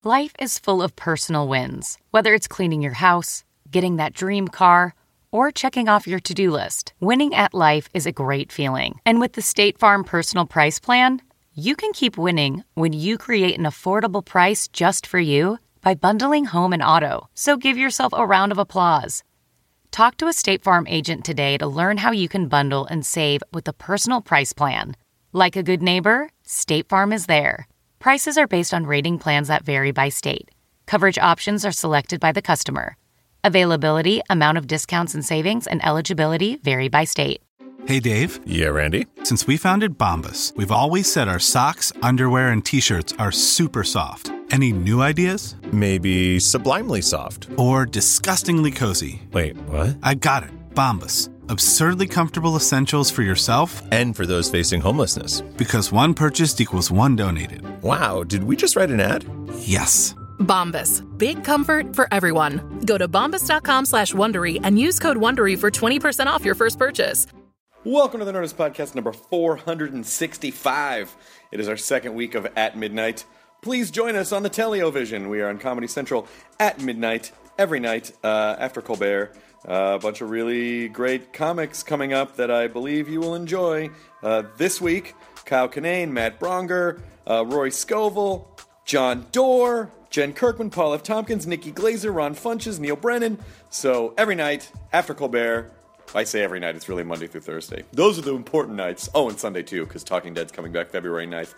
Life is full of personal wins, whether it's cleaning your house, getting that dream car, or checking off your to-do list. Winning at life is a great feeling. And with the State Farm Personal Price Plan, you can keep winning when you create an affordable price just for you by bundling home and auto. So give yourself a round of applause. Talk to a State Farm agent today to learn how you can bundle and save with the Personal Price Plan. Like a good neighbor, State Farm is there. Prices are based on rating plans that vary by state. Coverage options are selected by the customer. Availability, amount of discounts and savings, and eligibility vary by state. Hey, Dave. Yeah, Randy? Since we founded Bombas, we've always said our socks, underwear, and T-shirts are super soft. Any new ideas? Maybe sublimely soft. Or disgustingly cozy. Wait, what? I got it. Bombas. Absurdly comfortable essentials for yourself and for those facing homelessness. Because one purchased equals one donated. Wow, did we just write an ad? Yes. Bombas. Big comfort for everyone. Go to bombas.com/Wondery and use code Wondery for 20% off your first purchase. Welcome to the Nerdist Podcast number 465. It is our second week of At Midnight. Please join us on the Television. We are on Comedy Central at midnight, every night, after Colbert. A bunch of really great comics coming up that I believe you will enjoy. This week, Kyle Kinane, Matt Bronger, Roy Scovel, John Doerr, Jen Kirkman, Paul F. Tompkins, Nikki Glazer, Ron Funches, Neil Brennan. So every night, after Colbert, I say every night, it's really Monday through Thursday. Those are the important nights. Oh, and Sunday too, because Talking Dead's coming back February 9th.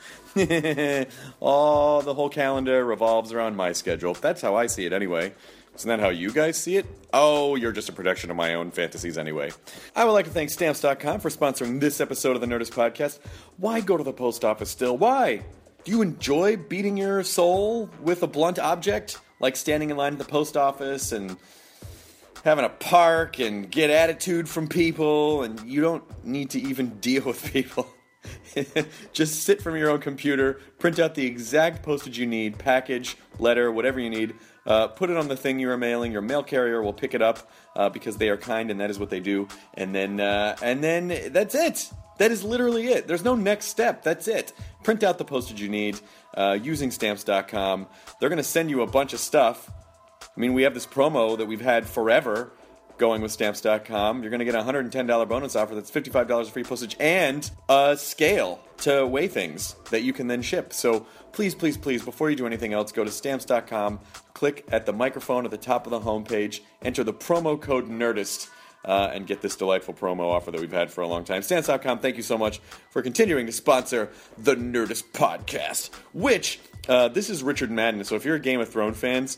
The whole calendar revolves around my schedule. That's how I see it anyway. Isn't that how you guys see it? Oh, you're just a production of my own fantasies anyway. I would like to thank Stamps.com for sponsoring this episode of the Nerdist Podcast. Why go to the post office still? Why? Do you enjoy beating your soul with a blunt object? Like standing in line at the post office and having a park and get attitude from people, and you don't need to even deal with people. Just sit from your own computer, print out the exact postage you need, package, letter, whatever you need, put it on the thing you are mailing. Your mail carrier will pick it up because they are kind and that is what they do. And then that's it. That is literally it. There's no next step. That's it. Print out the postage you need using Stamps.com. They're going to send you a bunch of stuff. I mean, we have this promo that we've had forever going with Stamps.com. You're going to get a $110 bonus offer that's $55 free postage and a scale to weigh things that you can then ship. So please, please, please, before you do anything else, go to Stamps.com, click at the microphone at the top of the homepage, enter the promo code NERDIST, and get this delightful promo offer that we've had for a long time. Stamps.com, thank you so much for continuing to sponsor the Nerdist Podcast, which, this is Richard Madden. So if you're a Game of Thrones fans,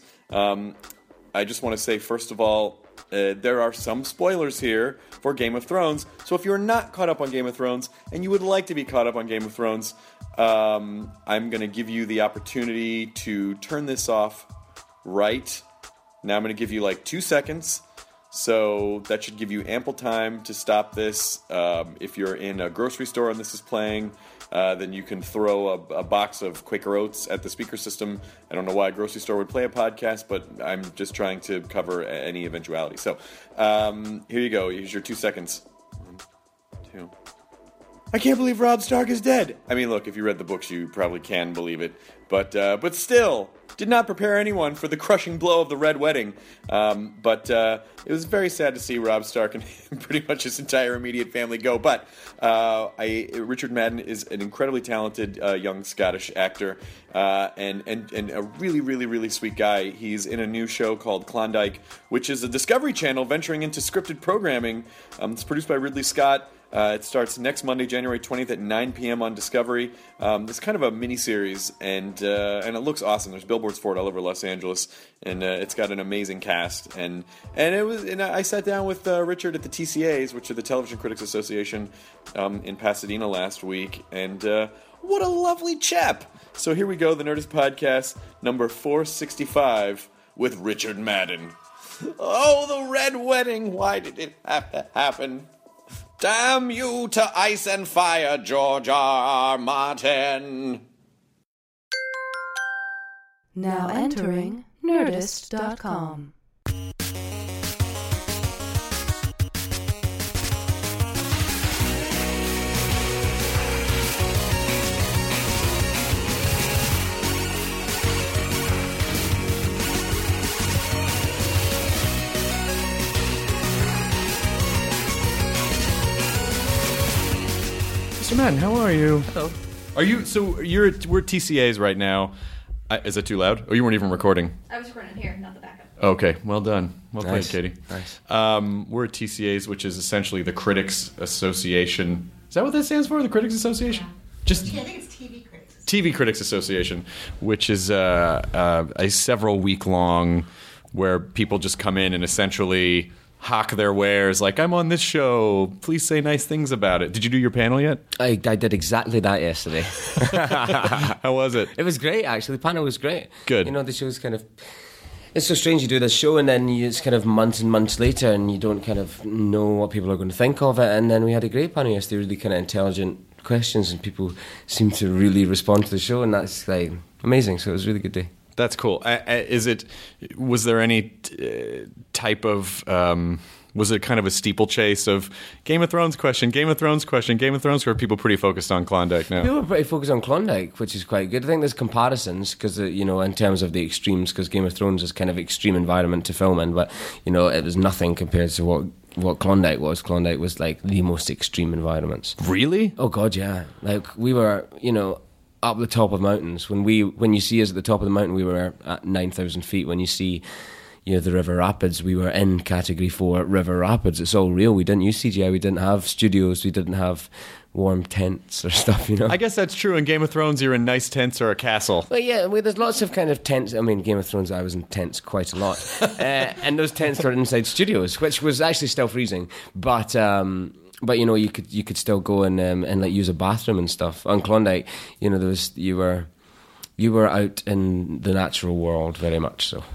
I just want to say, first of all, there are some spoilers here for Game of Thrones. So if you're not caught up on Game of Thrones and you would like to be caught up on Game of Thrones, I'm going to give you the opportunity to turn this off right now. I'm going to give you like 2 seconds. So that should give you ample time to stop this. If you're in a grocery store and this is playing, then you can throw a box of Quaker Oats at the speaker system. I don't know why a grocery store would play a podcast, but I'm just trying to cover any eventuality. So here you go. Here's your 2 seconds. 1, 2. I can't believe Robb Stark is dead. I mean, look, if you read the books, you probably can believe it. But still, did not prepare anyone for the crushing blow of the Red Wedding. But it was very sad to see Robb Stark and pretty much his entire immediate family go. But Richard Madden is an incredibly talented young Scottish actor and a really, really, really sweet guy. He's in a new show called Klondike, which is a Discovery Channel venturing into scripted programming. It's produced by Ridley Scott. It starts next Monday, January 20th at 9 p.m. on Discovery. It's kind of a mini-series, and it looks awesome. There's billboards for it all over Los Angeles, and it's got an amazing cast. And I sat down with Richard at the TCAs, which are the Television Critics Association, in Pasadena last week, and what a lovely chap. So here we go, the Nerdist Podcast, number 465, with Richard Madden. Oh, the Red Wedding, why did it have to happen? Damn you to ice and fire, George R. Martin. Now entering Nerdist.com. Madden, how are you? Hello. Are you? So we're at TCA's right now. Is it too loud? Oh, you weren't even recording. I was recording here, not the backup. Okay, well done. Well played, Nice. Katie. Nice. We're at TCA's, which is essentially the Critics Association. Is that what that stands for? The Critics Association? Just I think it's TV Critics. TV Critics Association, which is a several week long where people just come in and essentially hawk their wares. Like, I'm on this show. Please say nice things about it. Did you do your panel yet? I did exactly that yesterday. How was it? It was great, actually. The panel was great. Good. You know, the show's kind of... It's so strange, you do this show and then it's kind of months and months later and you don't kind of know what people are going to think of it. And then we had a great panel yesterday, really kind of intelligent questions, and people seem to really respond to the show, and that's like amazing. So it was a really good day. That's cool. Was there any type of... was it kind of a steeplechase of Game of Thrones question, Game of Thrones question, Game of Thrones, or are people pretty focused on Klondike now? People are pretty focused on Klondike, which is quite good. I think there's comparisons because, you know, in terms of the extremes, because Game of Thrones is kind of extreme environment to film in, but, you know, it was nothing compared to what Klondike was. Klondike was like the most extreme environments. Really? Oh, God, yeah. Like, we were, you know, up the top of mountains. When you see us at the top of the mountain, we were at 9,000 feet. When you see... You know, the River Rapids, we were in Category 4 River Rapids. It's all real. We didn't use CGI. We didn't have studios. We didn't have warm tents or stuff, you know. I guess that's true. In Game of Thrones, you're in nice tents or a castle. Well, yeah, there's lots of kind of tents. I mean, Game of Thrones, I was in tents quite a lot. And those tents were inside studios, which was actually still freezing. But you know, you could still go and like use a bathroom and stuff. On Klondike, you know, you were out in the natural world very much so.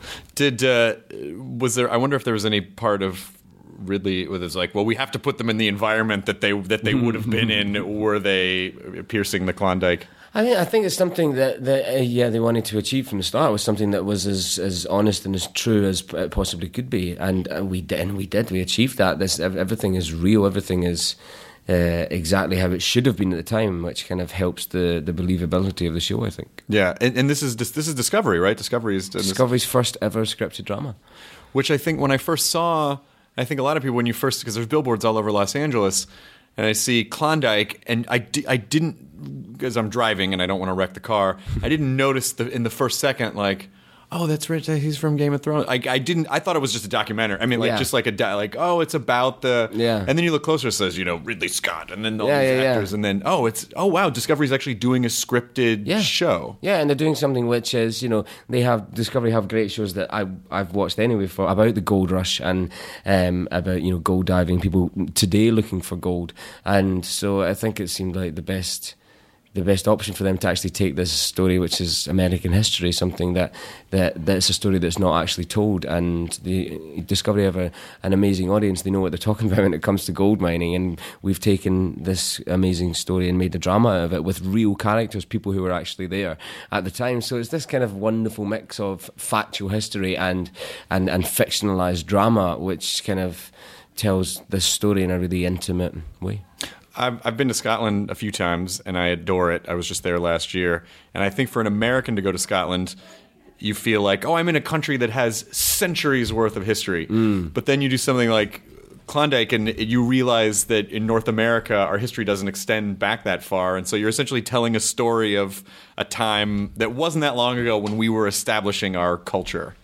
Was there? I wonder if there was any part of Ridley where it's like, well, we have to put them in the environment that they would have been in were they piercing the Klondike. I think it's something that they wanted to achieve from the start. It was something that was as honest and as true as it possibly could be, and we did. We achieved that. Everything is real. Everything is. Exactly how it should have been at the time, which kind of helps the believability of the show, I think. Yeah, and this is Discovery, right? Discovery's first ever scripted drama. Which I think when I first saw, I think a lot of people because there's billboards all over Los Angeles, and I see Klondike, and I didn't, because I'm driving and I don't want to wreck the car, I didn't notice in the first second, like, oh, that's Rich. He's from Game of Thrones. I didn't. I thought it was just a documentary. I mean, like just like it's about the. Yeah. And then you look closer, it says, you know, Ridley Scott, and then all these actors, and then wow, Discovery's actually doing a scripted show. Yeah, and they're doing something which is, you know, Discovery have great shows that I've watched anyway about the gold rush and about, you know, gold diving, people today looking for gold, and so I think it seemed like the best option for them to actually take this story, which is American history, something that's a story that's not actually told. And the Discovery have an amazing audience. They know what they're talking about when it comes to gold mining. And we've taken this amazing story and made a drama out of it with real characters, people who were actually there at the time. So it's this kind of wonderful mix of factual history and fictionalized drama, which kind of tells this story in a really intimate way. I've been to Scotland a few times, and I adore it. I was just there last year. And I think for an American to go to Scotland, you feel like, oh, I'm in a country that has centuries worth of history. But then you do something like Klondike, and you realize that in North America, our history doesn't extend back that far. And so you're essentially telling a story of a time that wasn't that long ago when we were establishing our culture.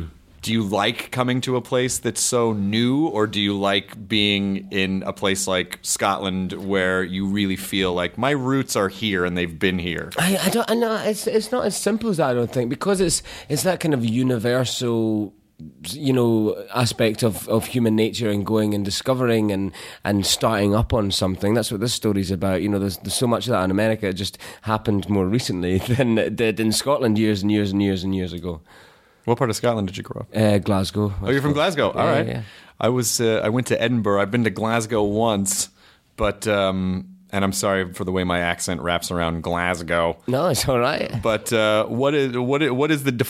Do you like coming to a place that's so new, or do you like being in a place like Scotland where you really feel like my roots are here and they've been here? I know it's not as simple as that, I don't think, because it's that kind of universal, you know, aspect of human nature and going and discovering and starting up on something. That's what this story's about. You know, there's so much of that in America. It just happened more recently than it did in Scotland years and years and years and years ago. What part of Scotland did you grow up? Glasgow. Oh, you're from Glasgow. All right. Yeah. I went to Edinburgh. I've been to Glasgow once, but and I'm sorry for the way my accent wraps around Glasgow. No, it's all right. But what is the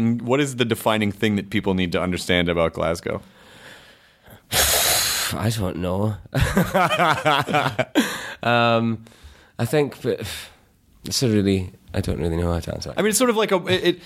defining thing that people need to understand about Glasgow? I don't know. I think it's a really I don't really know how to answer that. I mean, it's sort of like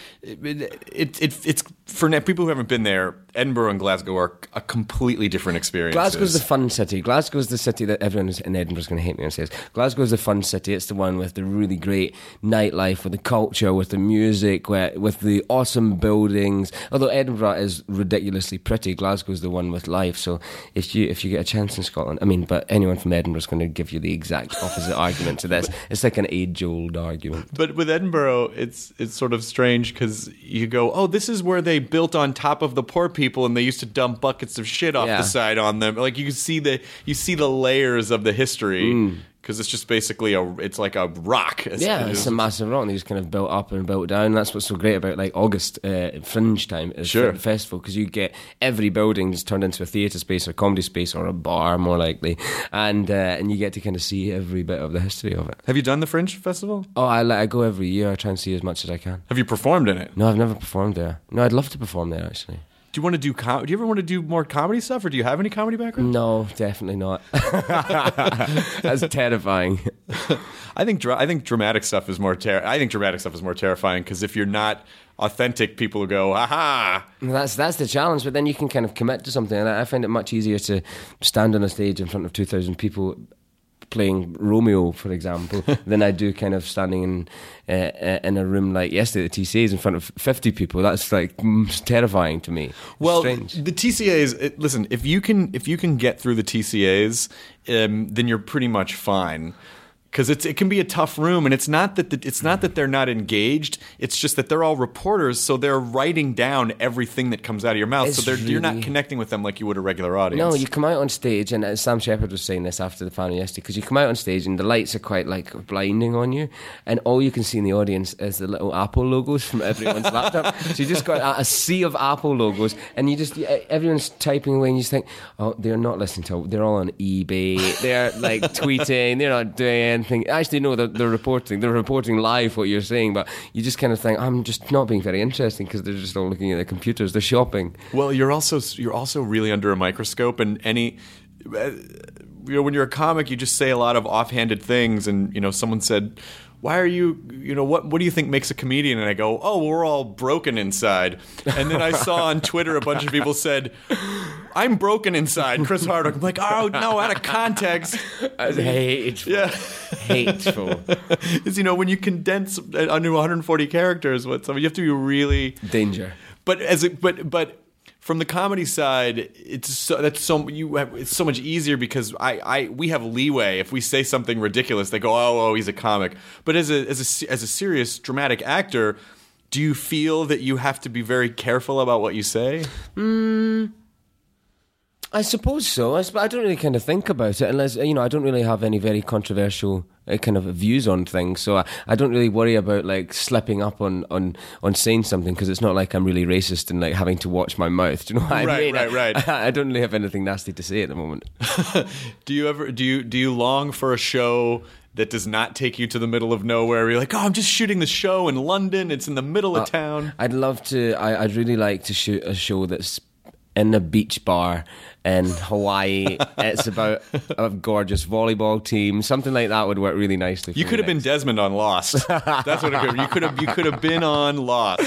it's for people who haven't been there. Edinburgh and Glasgow are a completely different experience. Glasgow's the fun city. Glasgow's the city that everyone in Edinburgh's going to hate me when I say this. Glasgow's the fun city. It's the one with the really great nightlife, with the culture, with the music, with the awesome buildings. Although Edinburgh is ridiculously pretty, Glasgow's the one with life. So if you get a chance in Scotland, I mean, but anyone from Edinburgh's going to give you the exact opposite argument to this. It's like an age-old argument. But with Edinburgh, it's sort of strange because you go, oh, this is where they built on top of the poor people, and they used to dump buckets of shit off the side on them. Like you see the layers of the history because it's just basically it's like a rock. It's a massive rock. And they just kind of built up and built down. That's what's so great about like August Fringe time is the festival, because you get every building is turned into a theatre space or comedy space or a bar more likely, and you get to kind of see every bit of the history of it. Have you done the Fringe Festival? Oh, I go every year. I try and see as much as I can. Have you performed in it? No, I've never performed there. No, I'd love to perform there actually. Do you want to do? Do you ever want to do more comedy stuff, or do you have any comedy background? No, definitely not. That's terrifying. I think dramatic stuff is more. I think dramatic stuff is more terrifying because if you're not authentic, people will go, "Aha!" That's the challenge. But then you can kind of commit to something, and I find it much easier to stand on a stage in front of 2,000 people playing Romeo, for example, than I do kind of standing in a room like yesterday, the TCAs, in front of 50 people. That's like terrifying to me. Well, strange. The TCAs. Listen, if you can get through the TCAs, then you're pretty much fine. Because it can be a tough room, and it's not that they're not engaged. It's just that they're all reporters, so they're writing down everything that comes out of your mouth. You're not connecting with them like you would a regular audience. No, you come out on stage, and Sam Shepard was saying this after the panel yesterday, because you come out on stage and the lights are quite like blinding on you, and all you can see in the audience is the little Apple logos from everyone's laptop. So you just got a sea of Apple logos, and everyone's typing away, and you just think, oh, they're not listening to. They're all on eBay. They're like tweeting. They're not doing anything. Actually, no, they're reporting. They're reporting live what you're saying, but you just kind of think, I'm just not being very interesting because they're just all looking at their computers. They're shopping. Well, you're also really under a microscope, and when you're a comic, you just say a lot of offhanded things, and someone said, why are you, what do you think makes a comedian? And I go, oh, we're all broken inside. And then I saw on Twitter a bunch of people said, I'm broken inside, Chris Hardwick. I'm like, oh, no, out of context. Hateful. Yeah. Hateful. It's, when you condense under 140 characters, you have to be really... Danger. But from the comedy side, it's so much easier because we have leeway. If we say something ridiculous, they go, oh, he's a comic. But as a serious dramatic actor, do you feel that you have to be very careful about what you say? I suppose so. I don't really kind of think about it unless, I don't really have any very controversial kind of views on things. So I don't really worry about like slipping up on saying something because it's not like I'm really racist and like having to watch my mouth. Do you know what I mean? Right. I don't really have anything nasty to say at the moment. Do you long for a show that does not take you to the middle of nowhere? You're like, oh, I'm just shooting the show in London. It's in the middle of town. I'd love to. I'd really like to shoot a show that's in a beach bar in Hawaii. It's about a gorgeous volleyball team. Something like that would work really nicely for you. Could have been Desmond on Lost. That's what it could have. You could have been on Lost.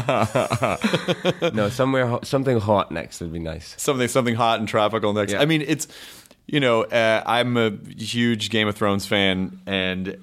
No, something hot next would be nice. Something hot and tropical next. Yeah. I mean, it's I'm a huge Game of Thrones fan, and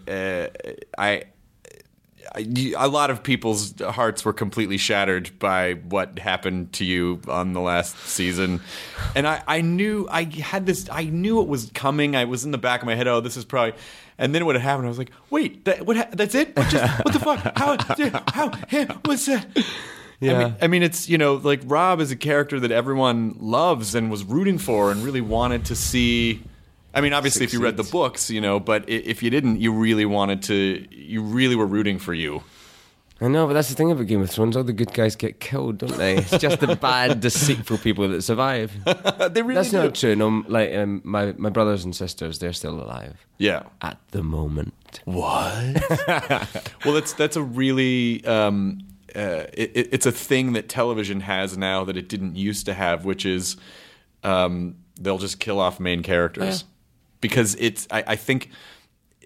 a lot of people's hearts were completely shattered by what happened to you on the last season. And I knew it was coming. I was in the back of my head, oh, this is probably... And then what had happened, I was like, wait, that's it? What the fuck? How what's that? Yeah. I mean, it's, like Rob is a character that everyone loves and was rooting for and really wanted to see... I mean, obviously, if you read the books, but if you didn't, you really were rooting for you. I know, but that's the thing about Game of Thrones. All the good guys get killed, don't they? It's just the bad, deceitful people that survive. They really That's do. not true. No, like my brothers and sisters, they're still alive. Yeah. At the moment. What? Well, that's a really... it's a thing that television has now that it didn't used to have, which is they'll just kill off main characters. Yeah. Because I think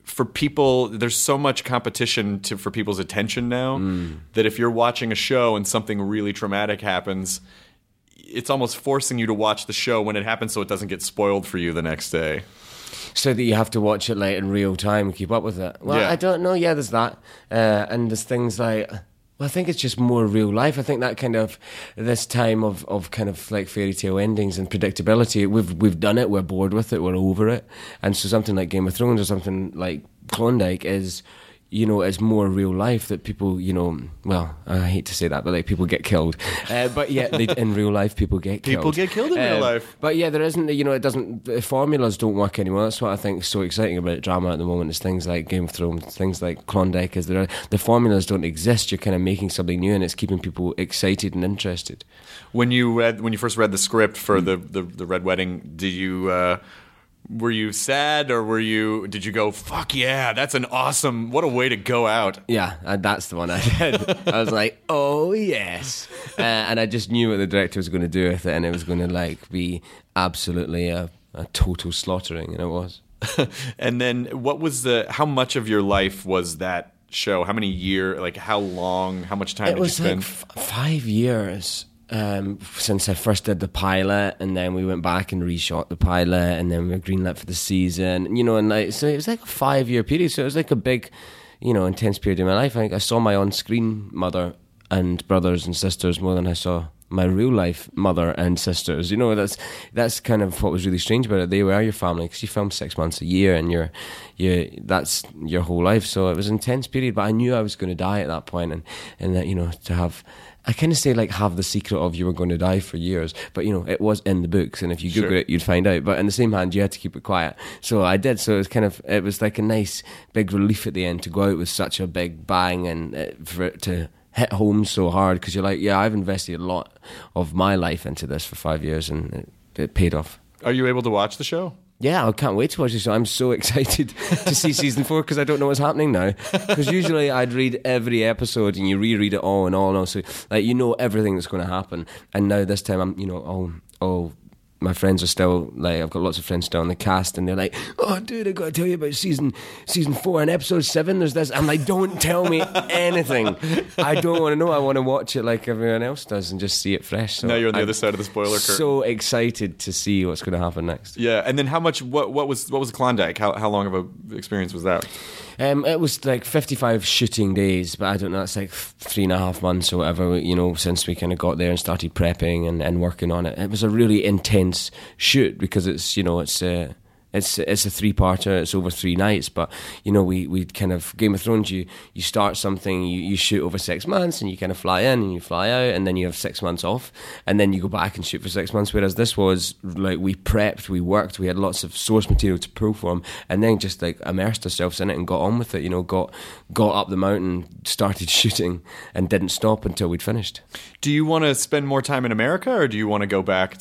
for people, there's so much competition for people's attention now that if you're watching a show and something really traumatic happens, it's almost forcing you to watch the show when it happens so it doesn't get spoiled for you the next day. So that you have to watch it like in real time and keep up with it. Well, Yeah. I don't know. Yeah, there's that. And there's things like... Well, I think it's just more real life. I think that kind of this time of kind of like fairy tale endings and predictability, we've done it, we're bored with it, we're over it. And so something like Game of Thrones or something like Klondike is, you know, it's more real life that people, you know, well, I hate to say that, but like people get killed. But yeah, in real life, people get killed. People get killed in real life. But yeah, there isn't, you know, it doesn't, formulas don't work anymore. That's what I think is so exciting about drama at the moment, is things like Game of Thrones, things like Klondike, is the formulas don't exist. You're kind of making something new and it's keeping people excited and interested. When you first read the script for the Red Wedding, did you... were you sad, or did you go, fuck yeah, that's an awesome, what a way to go out? Yeah, that's the one I did. I was like, oh yes. And I just knew what the director was going to do with it, and it was going to like be absolutely a total slaughtering, and it was. And then how much of your life was that show? How many years, like how long, how much time did you spend? It was like 5 years. Since I first did the pilot, and then we went back and reshot the pilot, and then we were greenlit for the season, you know, and like, so it was like a 5 year period. So it was like a big, you know, intense period in my life. I think I saw my on-screen mother and brothers and sisters more than I saw my real life mother and sisters. You know, that's kind of what was really strange about it. They were your family, because you film 6 months a year, and that's your whole life. So it was an intense period, but I knew I was going to die at that point, and that, you know, to have, I kind of say like have the secret of you were going to die for years, but you know, it was in the books, and if you Google it, you'd find out. But in the same hand, you had to keep it quiet. So I did. So it was like a nice big relief at the end to go out with such a big bang, and for it to hit home so hard, because you're like, yeah, I've invested a lot of my life into this for 5 years, and it paid off. Are you able to watch the show? Yeah, I can't wait to watch this. I'm so excited to see season 4, because I don't know what's happening now. Because usually I'd read every episode and you reread it all and all, so like you know everything that's going to happen. And now this time I'm, you know, all my friends are still like, I've got lots of friends still in the cast, and they're like, oh dude, I got to tell you about season 4 and episode 7. There's this. I'm like, don't tell me anything. I don't want to know. I want to watch it like everyone else does and just see it fresh. So now you're on the other side of the spoiler curtain. So excited to see what's going to happen next. Yeah, and then how much? What was Klondike? How long of a experience was that? It was like 55 shooting days, but I don't know, it's like 3.5 months or whatever, you know, since we kind of got there and started prepping and working on it. It was a really intense shoot, because it's, you know, it's a 3-parter. It's over 3 nights, but you know, we kind of, Game of Thrones, you start something, you shoot over 6 months, and you kind of fly in and you fly out, and then you have 6 months off, and then you go back and shoot for 6 months. Whereas this was like, we prepped, we worked, we had lots of source material to pull from, and then just like immersed ourselves in it and got on with it. You know, got up the mountain, started shooting, and didn't stop until we'd finished. Do you want to spend more time in America, or do you want to go back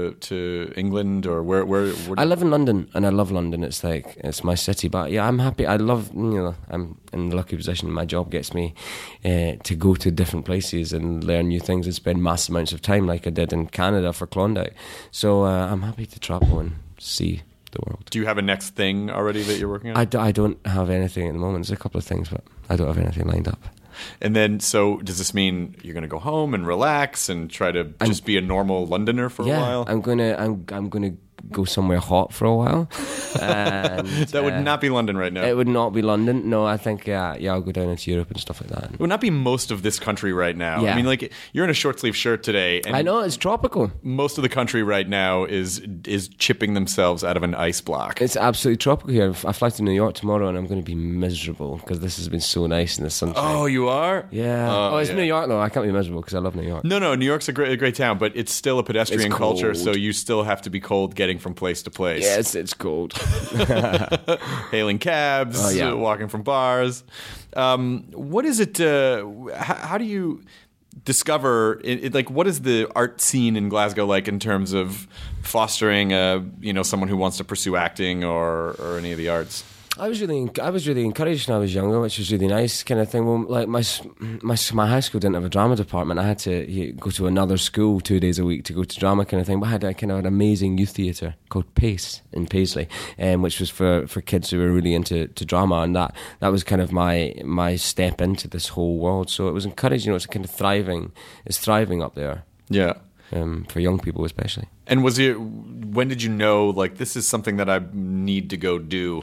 to England, or where? I live in London, and I love London. It's like, it's my city. But yeah, I'm happy. I love, you know, I'm in the lucky position. My job gets me to go to different places and learn new things and spend mass amounts of time, like I did in Canada for Klondike. So I'm happy to travel and see the world. Do you have a next thing already that you're working on? I don't have anything at the moment. There's a couple of things, but I don't have anything lined up. And then, so does this mean you're going to go home and relax and try to just be a normal Londoner for a while? I'm gonna go somewhere hot for a while. And, that would not be London right now. It would not be London. No, I think I'll go down into Europe and stuff like that. It would not be most of this country right now. Yeah. I mean, like, you're in a short sleeve shirt today, and I know, it's tropical. most of the country right now is chipping themselves out of an ice block. It's absolutely tropical here. I fly to New York tomorrow, and I'm going to be miserable because this has been so nice in the sunshine. Oh, you are? Yeah. It's New York though. I can't be miserable because I love New York. No, New York's a great town, but it's still a pedestrian It's culture, cold. so you still have to be cold getting from place to place. Yeah, it's cold. Hailing cabs, walking from bars. What is it? How do you discover? Like, what is the art scene in Glasgow like in terms of fostering someone who wants to pursue acting or any of the arts? I was really encouraged when I was younger, which was really nice, kind of thing. Well, like my high school didn't have a drama department. I had to go to another school 2 days a week to go to drama, kind of thing. But I had a kind of an amazing youth theatre called Pace in Paisley, which was for kids who were really into drama, and that was kind of my step into this whole world. So it was encouraging. It's kind of thriving. It's thriving up there. Yeah. For young people especially. And when did you know, like, this is something that I need to go do?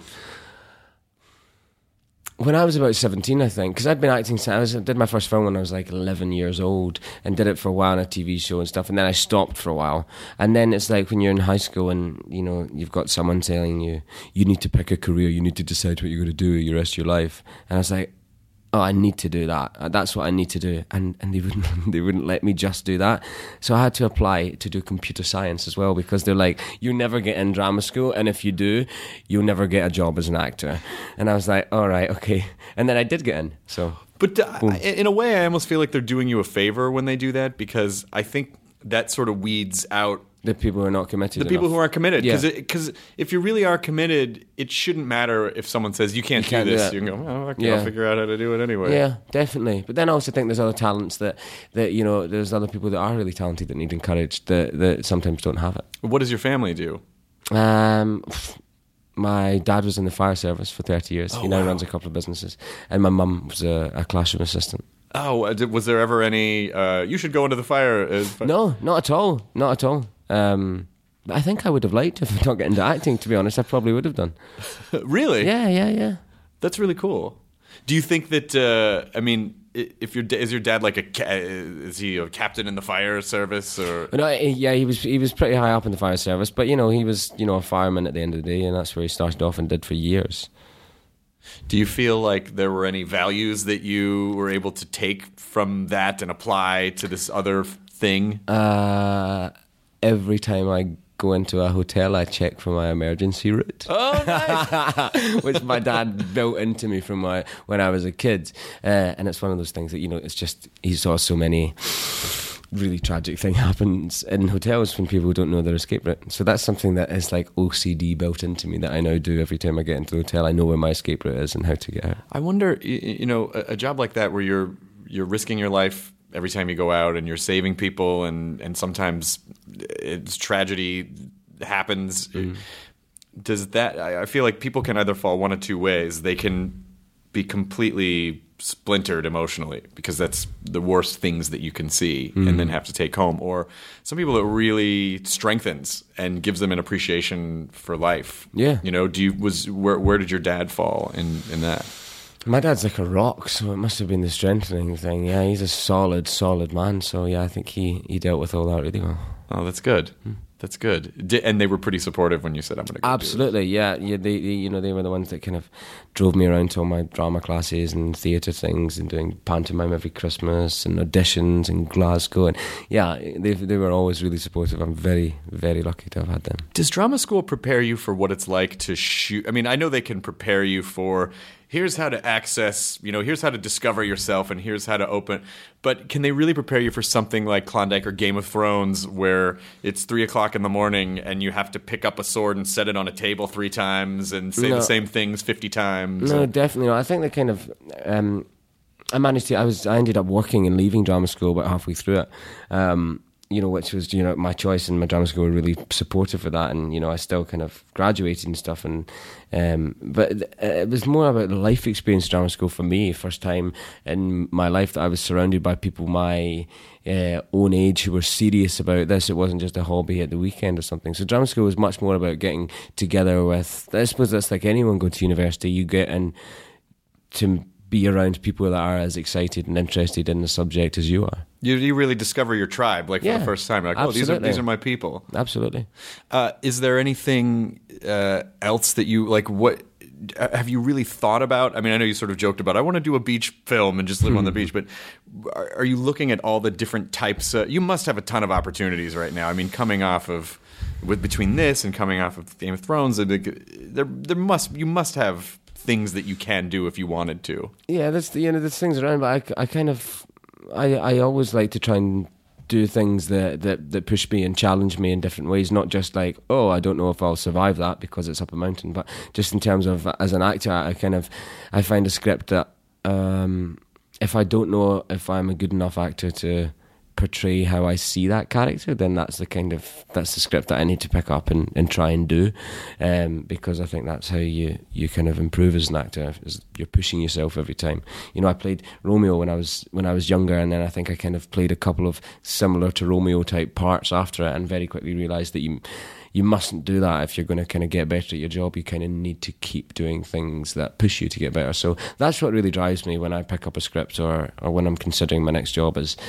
When I was about 17, I think, because I'd been acting since I did my first film when I was like 11 years old, and did it for a while on a TV show and stuff, and then I stopped for a while. And then it's like when you're in high school and, you've got someone telling you need to pick a career, you need to decide what you're going to do the rest of your life. And I was like, oh, I need to do that. That's what I need to do. And they wouldn't let me just do that. So I had to apply to do computer science as well, because they're like, you never get in drama school, and if you do, you'll never get a job as an actor. And I was like, all right, okay. And then I did get in. So, but in a way, I almost feel like they're doing you a favor when they do that, because I think that sort of weeds out the people who are not committed. The people who aren't committed. Yeah. Because if you really are committed, it shouldn't matter if someone says, you can't do this. You can go, oh, okay, I'll figure out how to do it anyway. Yeah, definitely. But then I also think there's other talents that there's other people that are really talented that need encouraged that sometimes don't have it. What does your family do? My dad was in the fire service for 30 years. He now runs a couple of businesses. And my mum was a classroom assistant. Oh, was there ever any, you should go into the fire? No, not at all. Not at all. I think I would have liked if I not get into acting, to be honest. I probably would have done. Really? Yeah. That's really cool. Do you think that, is your dad like is he a captain in the fire service? Or? No, yeah, he was pretty high up in the fire service, but he was a fireman at the end of the day, and that's where he started off and did for years. Do you feel like there were any values that you were able to take from that and apply to this other thing? Every time I go into a hotel, I check for my emergency route. Oh, nice! Which my dad built into me from when I was a kid. And it's one of those things that, it's just, he saw so many really tragic thing happens in hotels when people don't know their escape route. So that's something that is like OCD built into me that I now do every time I get into the hotel. I know where my escape route is and how to get out. I wonder, a job like that where you're risking your life every time you go out and you're saving people and sometimes tragedy happens. Does that, I feel like people can either fall one of two ways. They can be completely splintered emotionally because that's the worst things that you can see and then have to take home. Or some people it really strengthens and gives them an appreciation for life. Yeah. Where did your dad fall in that? My dad's like a rock, so it must have been the strengthening thing. Yeah, he's a solid man. So yeah, I think he dealt with all that really well. Oh, that's good. That's good. And they were pretty supportive when you said, I'm going to go Absolutely, do it. Yeah. They were the ones that kind of drove me around to all my drama classes and theatre things and doing pantomime every Christmas and auditions in Glasgow. And yeah, they were always really supportive. I'm very, very lucky to have had them. Does drama school prepare you for what it's like to shoot? I mean, I know they can prepare you for here's how to access, here's how to discover yourself and here's how to open. But can they really prepare you for something like Klondike or Game of Thrones where it's 3:00 in the morning and you have to pick up a sword and set it on a table 3 times and say the same things 50 times? No, definitely not. I think they kind of... I ended up working and leaving drama school about halfway through it. Which was, my choice, and my drama school were really supportive of that, and, I still kind of graduated and stuff, and but it was more about the life experience of drama school for me, first time in my life that I was surrounded by people my own age who were serious about this. It wasn't just a hobby at the weekend or something. So drama school was much more about getting together with, I suppose that's like anyone going to university, you get in to be around people that are as excited and interested in the subject as you are. You really discover your tribe, for the first time. Like, absolutely. These are my people. Absolutely. Is there anything else that you, what have you really thought about? I mean, I know you sort of joked about, I want to do a beach film and just live on the beach, but are you looking at all the different types? You must have a ton of opportunities right now. I mean, coming off of, between this and coming off of Game of Thrones, you must have things that you can do if you wanted to. Yeah, that's there's things around, but I always like to try and do things that push me and challenge me in different ways, not just like, oh, I don't know if I'll survive that because it's up a mountain, but just in terms of as an actor, I find a script that if I don't know if I'm a good enough actor to portray how I see that character, then that's the script that I need to pick up and try and do, because I think that's how you kind of improve as an actor, is you're pushing yourself every time. You know, I played Romeo when I was younger, and then I think I kind of played a couple of similar to Romeo type parts after it, and very quickly realised that you mustn't do that if you're going to kind of get better at your job. You kind of need to keep doing things that push you to get better. So that's what really drives me when I pick up a script or when I'm considering my next job is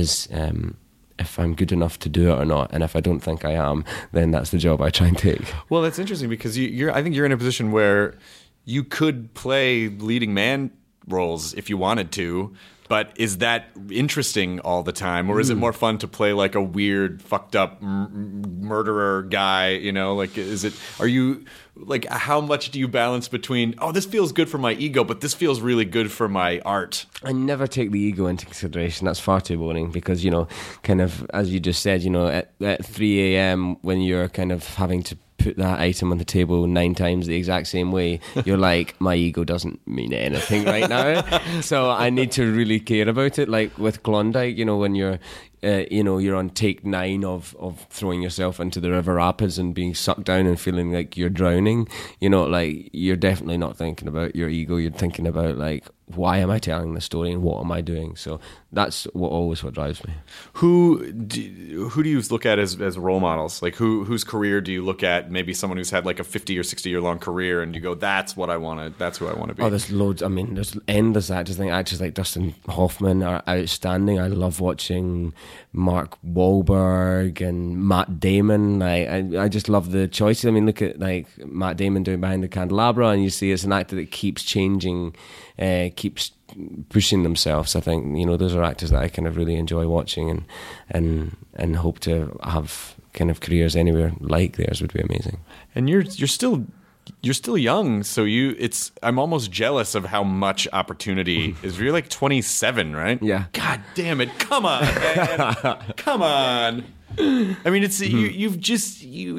if I'm good enough to do it or not. And if I don't think I am, then that's the job I try and take. Well, that's interesting because I think you're in a position where you could play leading man roles if you wanted to. But is that interesting all the time, or is it more fun to play like a weird, fucked up murderer guy? You know, like are you like, how much do you balance between, oh, this feels good for my ego, but this feels really good for my art? I never take the ego into consideration. That's far too boring because, you know, kind of as you just said, you know, at 3 a.m. when you're kind of having to put that item on the table 9 times the exact same way, you're like, my ego doesn't mean anything right now, so I need to really care about it. Like with Klondike, you know, when you're you're on take 9 of throwing yourself into the river rapids and being sucked down and feeling like you're drowning, you know, like you're definitely not thinking about your ego. You're thinking about like, why am I telling the story and what am I doing? So that's what drives me. Who do you look at as role models? Like whose career do you look at? Maybe someone who's had like a 50 or 60 year long career and you go, that's who I want to be. Oh, there's loads. I mean, there's endless actors. I think actors like Dustin Hoffman are outstanding. I love watching Mark Wahlberg and Matt Damon. I just love the choices. I mean, look at like Matt Damon doing Behind the Candelabra, and you see it's an actor that keeps changing, keeps pushing themselves. I think, you know, those are actors that I kind of really enjoy watching and hope to have kind of careers anywhere like theirs would be amazing. And you're still young, so I'm almost jealous of how much opportunity is. You're like 27, right? Yeah. God damn it! Come on, man. Come on. I mean, it's you've just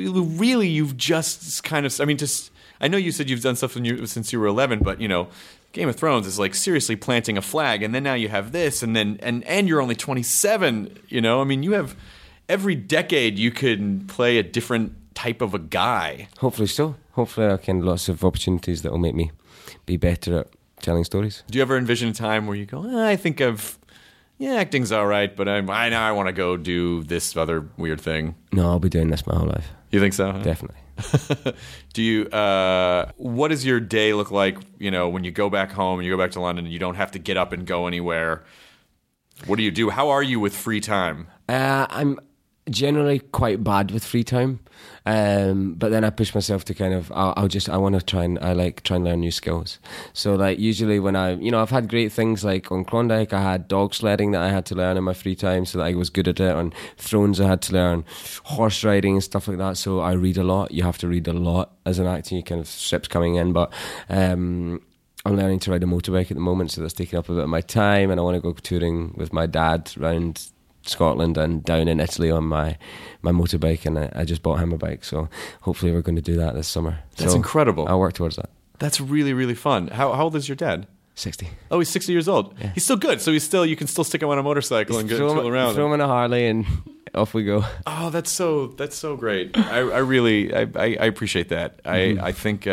kind of. I mean, just I know you said you've done stuff since you were 11, but you know, Game of Thrones is like seriously planting a flag, and then now you have this, and then and you're only 27. You know, I mean, you have every decade you can play a different type of a guy. Hopefully so. Hopefully I can lots of opportunities that will make me be better at telling stories. Do you ever envision a time where you go, I think acting's all right, but I want to go do this other weird thing? No, I'll be doing this my whole life. You think so? Huh? Definitely. Do you? What does your day look like? You know, when you go back home and you go back to London and you don't have to get up and go anywhere. What do you do? How are you with free time? I'm generally quite bad with free time, but then I push myself to kind of I want to try and learn new skills. So like usually when I've had great things like on Klondike, I had dog sledding that I had to learn in my free time so that I was good at it. On Thrones I had to learn horse riding and stuff like that, so I read a lot. You have to read a lot as an actor, you kind of strips coming in, but I'm learning to ride a motorbike at the moment, so that's taking up a bit of my time, and I want to go touring with my dad around Scotland and down in Italy on my motorbike, and I just bought him a bike, so hopefully we're going to do that this summer. That's incredible. I'll work towards that. That's really, really fun. How old is your dad? 60. Oh, he's 60 years old. Yeah. He's still good, so you can still stick him on a motorcycle and tool around. Throw him in a Harley and off we go. Oh, that's so great. I really appreciate that. I think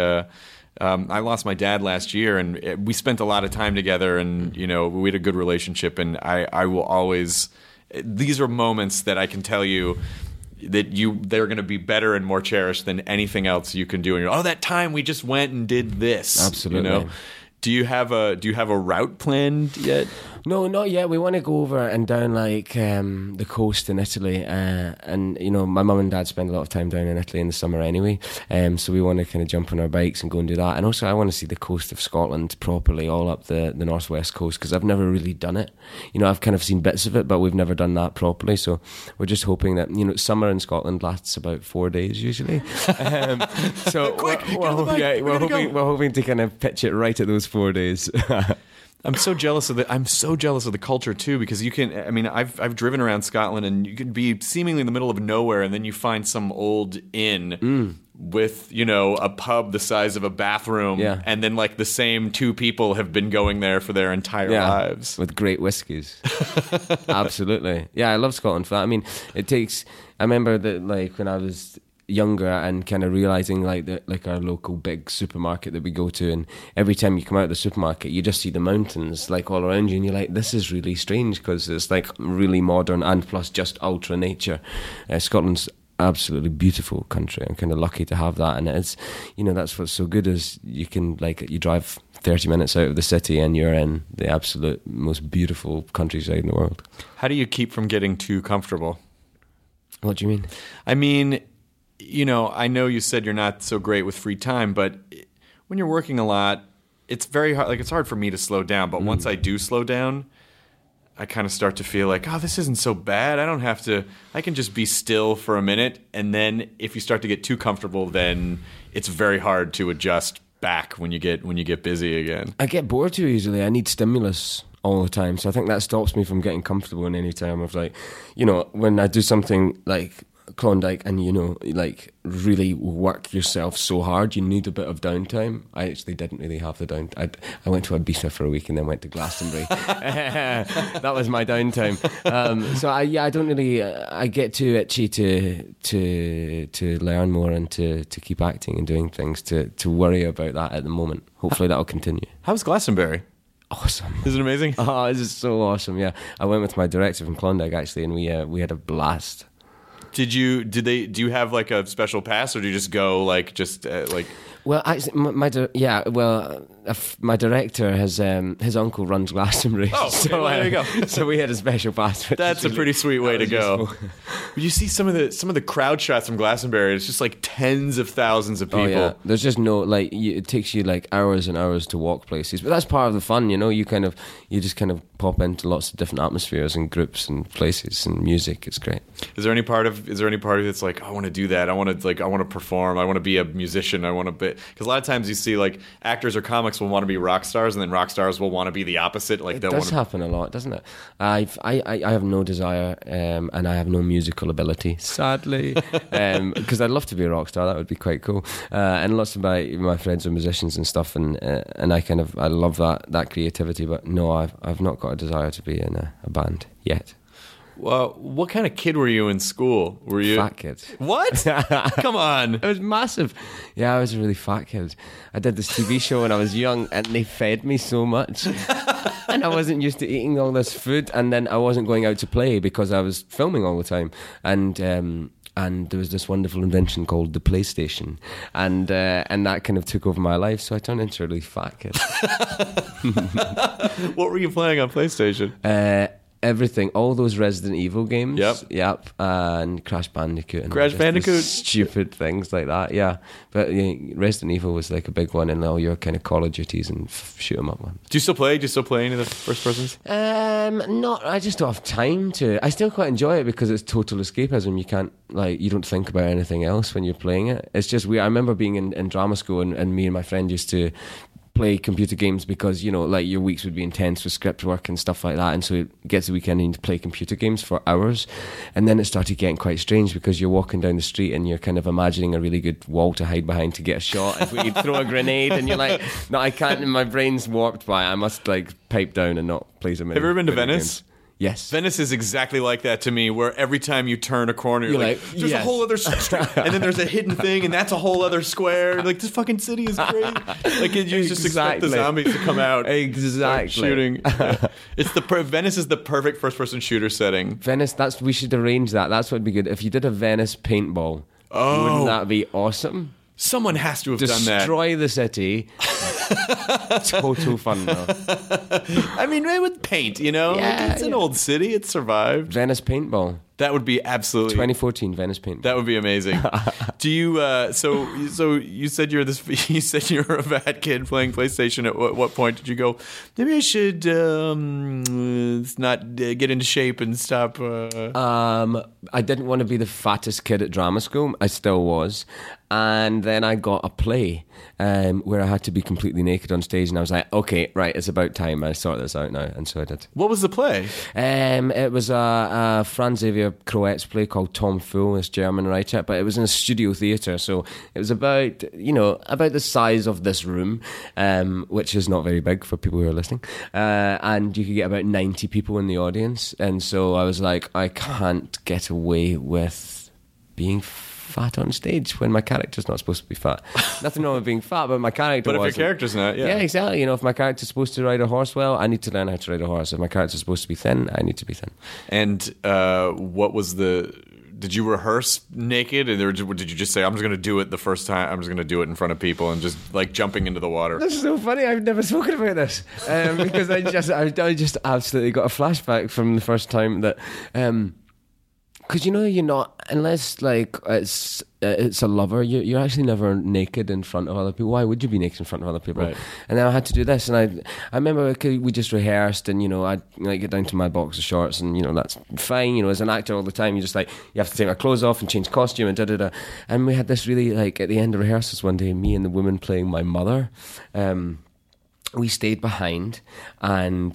I lost my dad last year, and we spent a lot of time together, and you know, we had a good relationship, and I will always. These are moments that I can tell you that they're going to be better and more cherished than anything else you can do. And that time we just went and did this. Absolutely. You know? Do you have a route planned yet? No, not yet. We want to go over and down like the coast in Italy, and you know, my mum and dad spend a lot of time down in Italy in the summer anyway. So we want to kind of jump on our bikes and go and do that. And also, I want to see the coast of Scotland properly, all up the northwest coast, because I've never really done it. You know, I've kind of seen bits of it, but we've never done that properly. So we're just hoping that, you know, summer in Scotland lasts about 4 days usually. So we're hoping to kind of pitch it right at those 4 days. I'm so jealous of the culture too, because you can. I mean, I've driven around Scotland, and you could be seemingly in the middle of nowhere, and then you find some old inn with a pub the size of a bathroom, and then like the same two people have been going there for their entire lives with great whiskies. Absolutely, yeah. I love Scotland for that. I mean, it takes. I remember that like when I was younger and kind of realizing like our local big supermarket that we go to, and every time you come out of the supermarket you just see the mountains like all around you, and you're like, this is really strange because it's like really modern and plus just ultra nature. Scotland's absolutely beautiful country. I'm kind of lucky to have that, and it's that's what's so good is you can you drive 30 minutes out of the city and you're in the absolute most beautiful countryside in the world. How do you keep from getting too comfortable? What do you mean? I mean, I know you said you're not so great with free time, but when you're working a lot, it's very hard. Like, it's hard for me to slow down, but once I do slow down, I kind of start to feel like, oh, this isn't so bad. I can just be still for a minute. And then if you start to get too comfortable, then it's very hard to adjust back when you get busy again. I get bored too easily. I need stimulus all the time. So I think that stops me from getting comfortable in any time of when I do something like Klondike and really work yourself so hard, you need a bit of downtime. I actually didn't really have the downtime. I went to Ibiza for a week and then went to Glastonbury. That was my downtime. So I don't really. I get too itchy to learn more and to keep acting and doing things to worry about that at the moment. Hopefully that'll continue. How's Glastonbury? Awesome. Isn't it amazing? Oh, this is so awesome. Yeah, I went with my director from Klondike actually, and we had a blast. Do you have like a special pass, or do you just go Well, actually, my director his uncle runs Glastonbury. Oh, okay, well, there you go. So we had a special pass. That's a pretty sweet way to go. You see some of the crowd shots from Glastonbury. It's just like tens of thousands of people. Oh, yeah. There's just no it takes you like hours and hours to walk places, but that's part of the fun. You just kind of pop into lots of different atmospheres and groups and places and music. It's great. Is there any part of you that's like, I want to do that. I want to perform. I want to be a musician. I want to be. Because a lot of times you see like actors or comics will want to be rock stars, and then rock stars will want to be the opposite. Like it does happen a lot, doesn't it? I have no desire, and I have no musical ability, sadly, because I'd love to be a rock star. That would be quite cool. And lots of my friends are musicians and stuff, and I love that creativity. But no, I've not got a desire to be in a band yet. Well, what kind of kid were you in school? Were you fat kid? What? Come on! It was massive. Yeah, I was a really fat kid. I did this TV show when I was young, and they fed me so much, and I wasn't used to eating all this food. And then I wasn't going out to play because I was filming all the time. And there was this wonderful invention called the PlayStation, and that kind of took over my life. So I turned into a really fat kid. What were you playing on PlayStation? Everything, all those Resident Evil games. Yep. And Crash Bandicoot. And Crash Bandicoot. Stupid things like that, yeah. But Resident Evil was like a big one, and all your kind of Call of Duties and shoot 'em up ones. Do you still play? Do you still play any of the first persons? Not. I just don't have time to. I still quite enjoy it because it's total escapism. You can't you don't think about anything else when you're playing it. It's just weird. I remember being in drama school, and me and my friend used to play computer games because your weeks would be intense with script work and stuff like that, and so it gets the weekend and you play computer games for hours, and then it started getting quite strange because you're walking down the street and you're kind of imagining a really good wall to hide behind to get a shot if we throw a grenade, and you're like, no, I can't, and my brain's warped by it. I must pipe down and not play some. Have you ever been to Venice? Games. Yes. Venice is exactly like that to me, where every time you turn a corner, you're like, there's a whole other street, and then there's a hidden thing, and that's a whole other square. Like, this fucking city is great. Like, you just expect the zombies to come out. Exactly. Shooting. Yeah. Venice is the perfect first-person shooter setting. Venice, we should arrange that. That's what would be good. If you did a Venice paintball, wouldn't that be awesome? Someone has to have done that. Destroy the city. Total fun, though. I mean, with paint, it's an old city. It survived. Venice paintball. That would be absolutely 2014 Venice paintball. That would be amazing. Do you? So you said you're this. You said you were a fat kid playing PlayStation. At what point did you go? Maybe I should not get into shape and stop. I didn't want to be the fattest kid at drama school. I still was. And then I got a play where I had to be completely completely naked on stage, and I was like, okay, right, it's about time I sort this out now, and so I did. What was the play? It was a Franz Xavier Croetz play called Tom Fool, this German writer, but it was in a studio theatre, so it was about the size of this room, which is not very big for people who are listening, and you could get about 90 people in the audience, and so I was like, I can't get away with being fat on stage when my character's not supposed to be fat. Nothing wrong with being fat, but my character But if wasn't. your character's not, yeah. Yeah, exactly. If my character's supposed to ride a horse well, I need to learn how to ride a horse. If my character's supposed to be thin, I need to be thin. And what was did you rehearse naked, or did you just say, I'm just going to do it the first time, I'm just going to do it in front of people and just like jumping into the water? This is so funny. I've never spoken about this because I just absolutely got a flashback from the first time that... because you're not, unless like it's a lover, you're actually never naked in front of other people. Why would you be naked in front of other people? Right. And then I had to do this, and I remember we just rehearsed, and I'd like get down to my boxer shorts, and that's fine. As an actor, all the time, you have to take my clothes off and change costume and da. And we had this really, like, at the end of rehearsals one day, me and the woman playing my mother, we stayed behind, and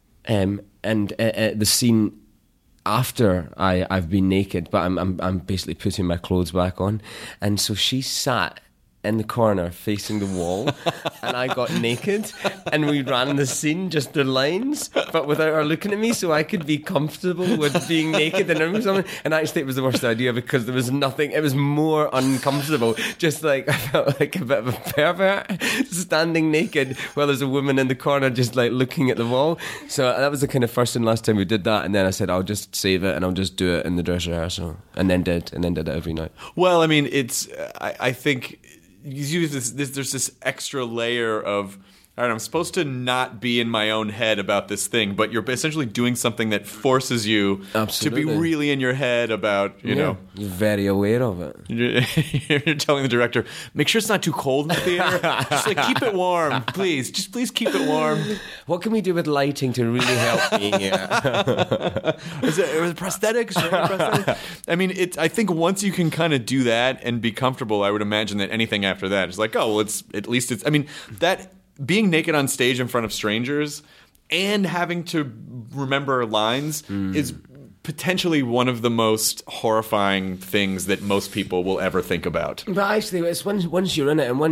the scene after I've been naked, but I'm basically putting my clothes back on, and so she sat in the corner facing the wall, and I got naked, and we ran the scene, just the lines, but without her looking at me, so I could be comfortable with being naked in her room. And actually, it was the worst idea because there was nothing. It was more uncomfortable. Just like I felt like a bit of a pervert standing naked while there's a woman in the corner just like looking at the wall. So that was the kind of first and last time we did that. And then I said, I'll just save it and I'll just do it in the dress rehearsal, and then did it every night. Well, I mean, I think you use there's this extra layer of, all right, I'm supposed to not be in my own head about this thing, but you're essentially doing something that forces you Absolutely. to be really in your head about, You're very aware of it. You're telling the director, make sure it's not too cold in the theater. Just like keep it warm, please. Just please keep it warm. What can we do with lighting to really help me here? Is it prosthetics? I mean, I think once you can kind of do that and be comfortable, I would imagine that anything after that is like, oh, well, I mean, that being naked on stage in front of strangers and having to remember lines is potentially one of the most horrifying things that most people will ever think about. But actually, it's once you're in it, and when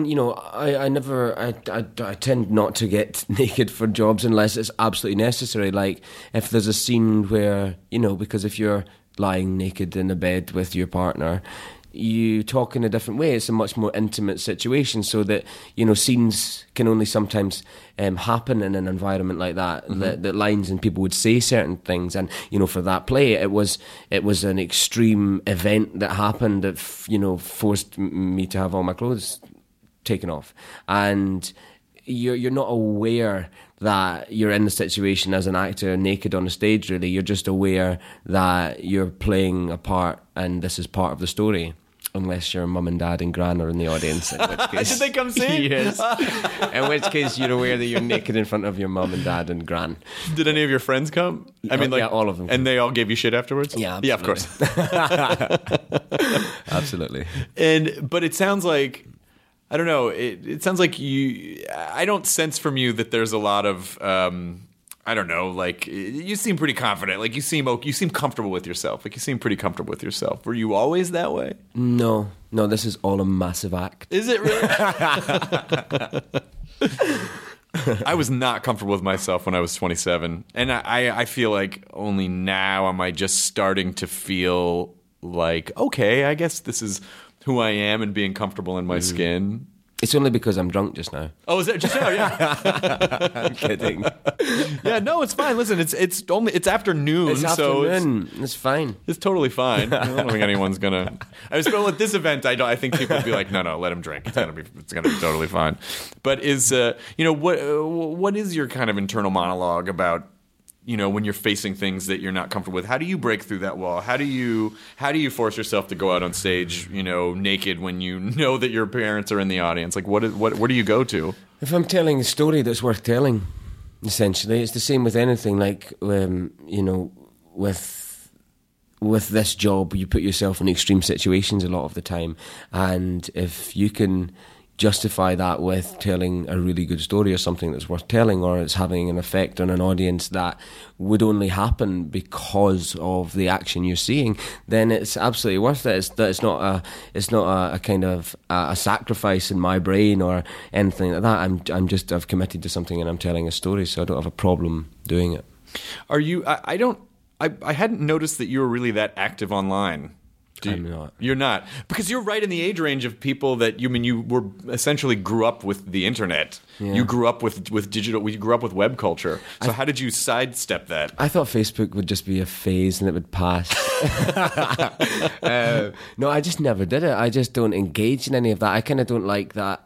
I tend not to get naked for jobs unless it's absolutely necessary. Like if there's a scene where because if you're lying naked in a bed with your partner, you talk in a different way. It's a much more intimate situation, so that scenes can only sometimes happen in an environment like that. Mm-hmm. That lines and people would say certain things, and for that play, it was an extreme event that happened that forced me to have all my clothes taken off, and you're not aware that you're in the situation as an actor naked on a stage. Really, you're just aware that you're playing a part, and this is part of the story. Unless your mum and dad and gran are in the audience, in which case, did they come see? Yes. In which case, you're aware that you're naked in front of your mum and dad and gran. Did any of your friends come? I mean, yeah, all of them. And they all gave you shit afterwards? Yeah, yeah, of course. Absolutely. But it sounds like, I don't know. It sounds like I don't sense from you that there's a lot of. I don't know, like, you seem pretty confident. Like, you seem comfortable with yourself. Like, you seem pretty comfortable with yourself. Were you always that way? No, this is all a massive act. Is it really? I was not comfortable with myself when I was 27. And I feel like only now am I just starting to feel like, okay, I guess this is who I am and being comfortable in my skin. It's only because I'm drunk just now. Oh, is it just now? Yeah. I'm kidding. Yeah, no, it's fine. Listen, it's afternoon. It's afternoon. It's fine. It's totally fine. I don't think anyone's gonna. I was at this event. I think people would be like, no, let him drink. It's gonna be totally fine. But what is your kind of internal monologue about? When you're facing things that you're not comfortable with, how do you break through that wall? How do you force yourself to go out on stage, naked when you know that your parents are in the audience? Like, what do you go to? If I'm telling a story that's worth telling, essentially, it's the same with anything. Like, with this job, you put yourself in extreme situations a lot of the time, and if you can, justify that with telling a really good story or something that's worth telling, or it's having an effect on an audience that would only happen because of the action you're seeing, then it's absolutely worth it. It's not a kind of a sacrifice in my brain or anything like that. I've committed to something and I'm telling a story, so I don't have a problem doing it. Are you? I hadn't noticed that you were really that active online. I'm not. You're not, because you're right in the age range of people that you were essentially grew up with the internet. Yeah. You grew up with digital. We grew up with web culture. So how did you sidestep that? I thought Facebook would just be a phase and it would pass. No, I just never did it. I just don't engage in any of that. I kind of don't like that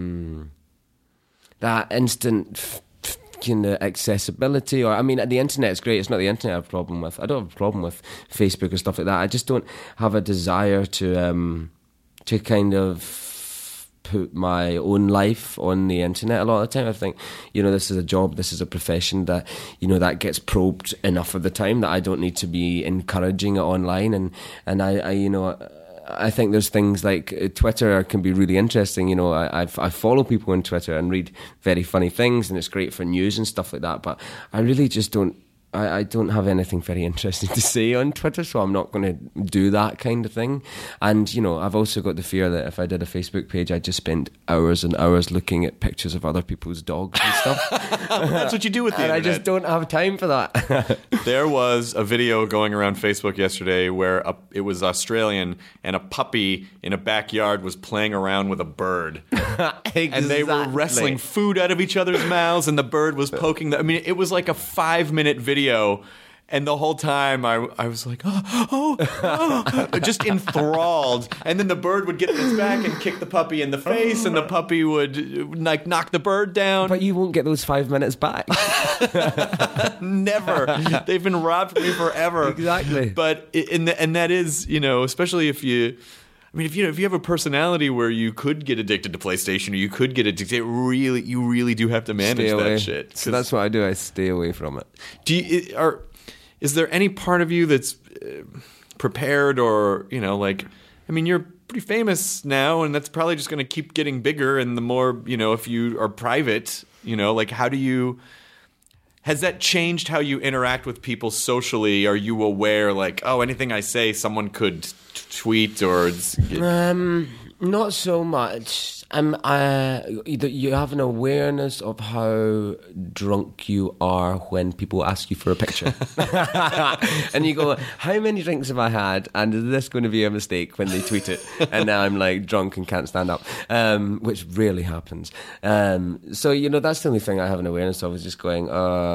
that instant kind of accessibility. Or, I mean, the internet is great. It's not the internet I have a problem with. I don't have a problem with Facebook and stuff like that. I just don't have a desire to kind of put my own life on the internet a lot of the time. I think, this is a job, this is a profession that, that gets probed enough of the time that I don't need to be encouraging it online. And I think there's things like Twitter can be really interesting. I follow people on Twitter and read very funny things, and it's great for news and stuff like that. But I really just don't. I don't have anything very interesting to say on Twitter, so I'm not going to do that kind of thing. And, I've also got the fear that if I did a Facebook page, I'd just spend hours and hours looking at pictures of other people's dogs and stuff. That's what you do with the internet. I just don't have time for that. There was a video going around Facebook yesterday where it was Australian, and a puppy in a backyard was playing around with a bird. Exactly. And they were wrestling food out of each other's mouths, and the bird was poking them. I mean, it was like a 5-minute video. And the whole time I was like, just enthralled. And then the bird would get in its back and kick the puppy in the face, and the puppy would knock the bird down. But you won't get those 5 minutes back. Never. They've been robbed from me forever. Exactly. But and that is, especially if you. I mean, if you have a personality where you could get addicted to PlayStation, or you could get addicted, you really do have to manage that shit. So that's what I do. I stay away from it. Is there any part of you that's prepared, or you're pretty famous now, and that's probably just going to keep getting bigger. And the more if you are private, how do you? Has that changed how you interact with people socially? Are you aware, anything I say, someone could tweet or? Not so much. You have an awareness of how drunk you are when people ask you for a picture. And you go, how many drinks have I had? And is this going to be a mistake when they tweet it? And now I'm drunk and can't stand up, which rarely happens. So, that's the only thing I have an awareness of, is just going,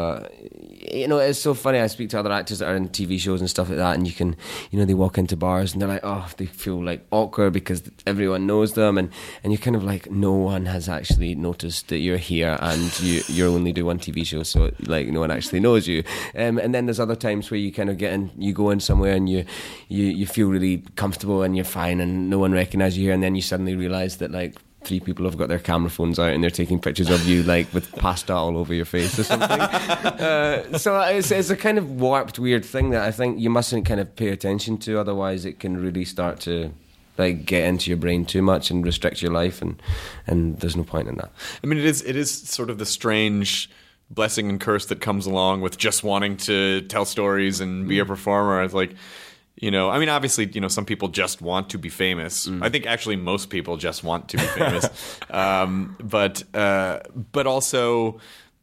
it's so funny. I speak to other actors that are in TV shows and stuff like that, and you can, they walk into bars and they're like, they feel awkward because everyone knows them, and you're kind of no one has actually noticed that you're here, and you only do one TV show, so no one actually knows you. And then there's other times where you kind of you go in somewhere and you feel really comfortable and you're fine and no one recognises you here, and then you suddenly realise that 3 people have got their camera phones out and they're taking pictures of you with pasta all over your face or something. So it's a kind of warped, weird thing that I think you mustn't kind of pay attention to, otherwise it can really start to get into your brain too much and restrict your life, and there's no point in that. I mean, it is sort of the strange blessing and curse that comes along with just wanting to tell stories and be a performer. It's obviously, some people just want to be famous. I think actually most people just want to be famous. But also,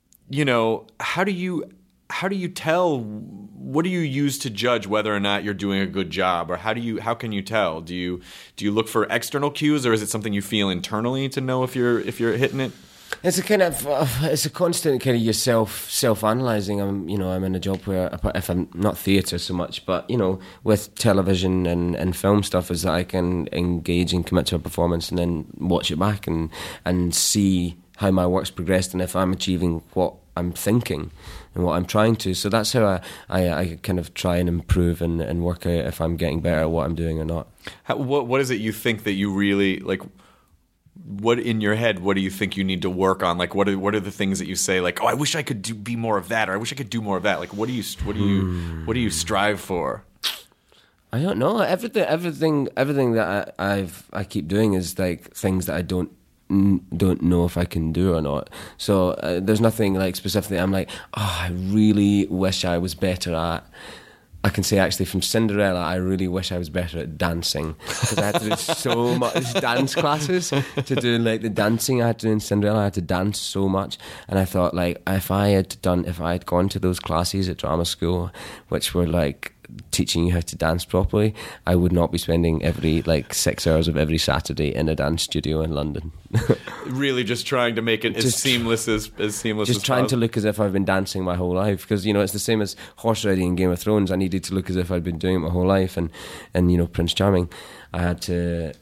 how do you tell? What do you use to judge whether or not you're doing a good job, or how can you tell? Do you look for external cues, or is it something you feel internally to know if you're hitting it? It's a constant kind of yourself self-analysing. I'm in a job where, if I'm not theatre so much, but with television and film stuff, is that I can engage and commit to a performance and then watch it back and see how my work's progressed and if I'm achieving what I'm thinking and what I'm trying to. So that's how I kind of try and improve and work out if I'm getting better at what I'm doing or not. What is it you think that you really what in your head, what do you think you need to work on? What are the things that you say, I wish I could be more of that, or I wish I could do more of that? What do you strive for? I don't know. Everything that I keep doing is things that I don't don't know if I can do or not. So there's nothing like specifically I'm like, I really wish I was better at. I can say actually from Cinderella, I really wish I was better at dancing, because I had to do so much dance classes to do like the dancing I had to do in Cinderella. I had to dance so much, and I thought like if I had gone to those classes at drama school, which were like teaching you how to dance properly, I would not be spending every like 6 hours of every Saturday in a dance studio in London. Really just trying to make it as seamless as seamless as just trying possible. to look as if I've been dancing my whole life, because it's the same as horse riding in Game of Thrones. I needed to look as if I'd been doing it my whole life, and Prince Charming, I had to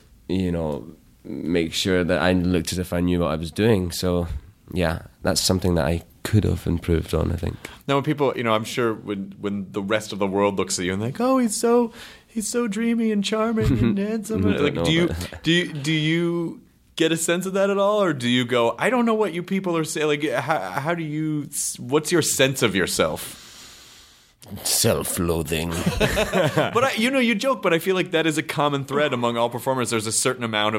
make sure that I looked as if I knew what I was doing. So yeah, that's something that I could have improved on, I think. Now, when people, I'm sure when the rest of the world looks at you and like, oh, he's so dreamy and charming and handsome. Like, do you get a sense of that at all, or do you go, I don't know what you people are saying? Like, how do you? What's your sense of yourself? Self-loathing. But you joke, but I feel like that is a common thread among all performers. There's a certain amount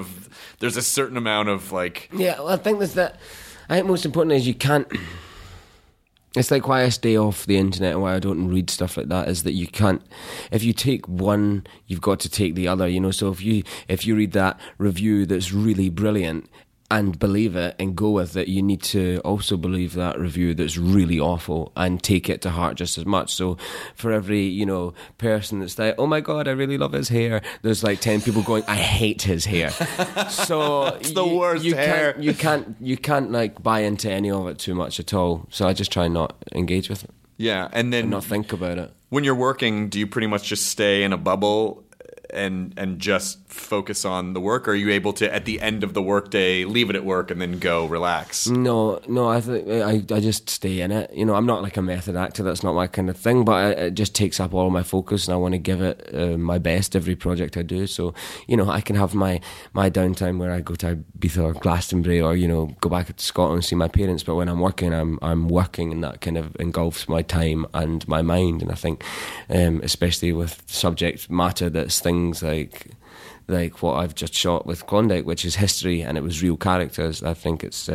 of like. Yeah, well, I think I think most importantly is you can't. It's like why I stay off the internet and why I don't read stuff like that, is that you can't. If you take one, you've got to take the other. So if you read that review that's really brilliant and believe it and go with it, you need to also believe that review that's really awful and take it to heart just as much. So for every person that's like, oh my god, I really love his hair, there's like 10 people going, I hate his hair. So it's the worst hair. You can't like buy into any of it too much at all. So I just try not engage with it. Yeah, and then not think about it. When you're working, do you pretty much just stay in a bubble and just focus on the work? Or are you able to, at the end of the workday, leave it at work and then go relax? No, I think I just stay in it. I'm not like a method actor. That's not my kind of thing. But it just takes up all my focus, and I want to give it my best every project I do. So I can have my downtime where I go to Ibiza or Glastonbury, or go back to Scotland and see my parents. But when I'm working, I'm working, and that kind of engulfs my time and my mind. And I think, especially with subject matter that's things like what I've just shot with Klondike, which is history and it was real characters, I think it's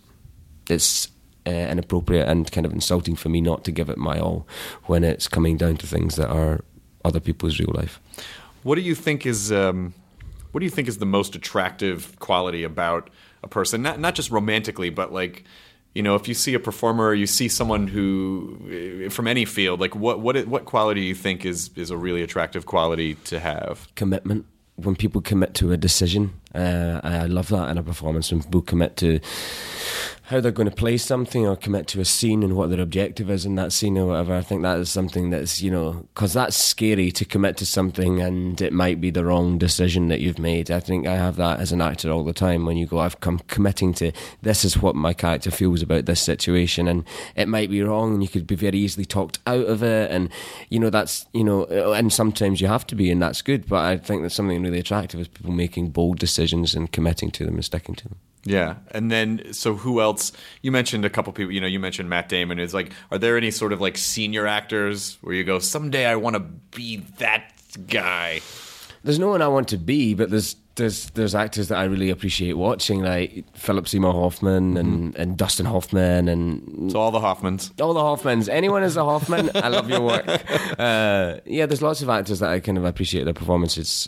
inappropriate and kind of insulting for me not to give it my all when it's coming down to things that are other people's real life. What do you think is the most attractive quality about a person? Not just romantically, but like, if you see a performer, or you see someone who from any field, like what quality do you think is a really attractive quality to have? Commitment. When people commit to a decision, I love that in a performance. When people commit to how they're going to play something, or commit to a scene and what their objective is in that scene or whatever, I think that is something that's, because that's scary to commit to something and it might be the wrong decision that you've made. I think I have that as an actor all the time when you go, I've come committing to this is what my character feels about this situation, and it might be wrong and you could be very easily talked out of it, and that's, and sometimes you have to be, and that's good, but I think that's something really attractive is people making bold decisions and committing to them and sticking to them. Yeah, and then, so who else? You mentioned a couple people, you mentioned Matt Damon. Is like, are there any sort of like senior actors where you go, someday I want to be that guy? There's no one I want to be, but there's actors that I really appreciate watching, like Philip Seymour Hoffman and Dustin Hoffman, and so all the Hoffmans. Anyone is a Hoffman, I love your work. Yeah, there's lots of actors that I kind of appreciate their performances.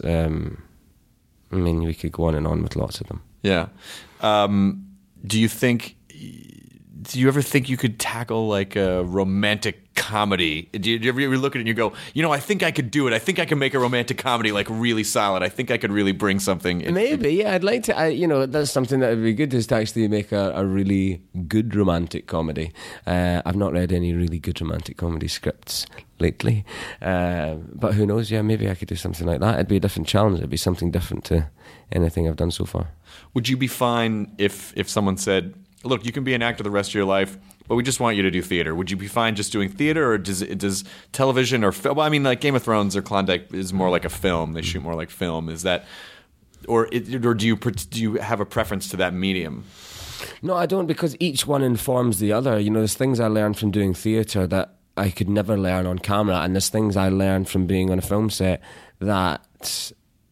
We could go on and on with lots of them. Yeah. Do you ever think you could tackle like a romantic comedy? Do you ever look at it and you go, I think I could do it. I think I can make a romantic comedy like really solid. I think I could really bring something. Maybe, yeah. I'd like to. That's something that would be good, is to actually make a really good romantic comedy. I've not read any really good romantic comedy scripts lately, but who knows? Yeah, maybe I could do something like that. It'd be a different challenge. It'd be something different to anything I've done so far. Would you be fine if someone said, look, you can be an actor the rest of your life, but we just want you to do theater? Would you be fine just doing theater, or does television or film? Well, I mean, like Game of Thrones or Klondike is more like a film. They shoot more like film. Is that, or do you have a preference to that medium? No, I don't, because each one informs the other. There's things I learned from doing theater that I could never learn on camera, and there's things I learned from being on a film set that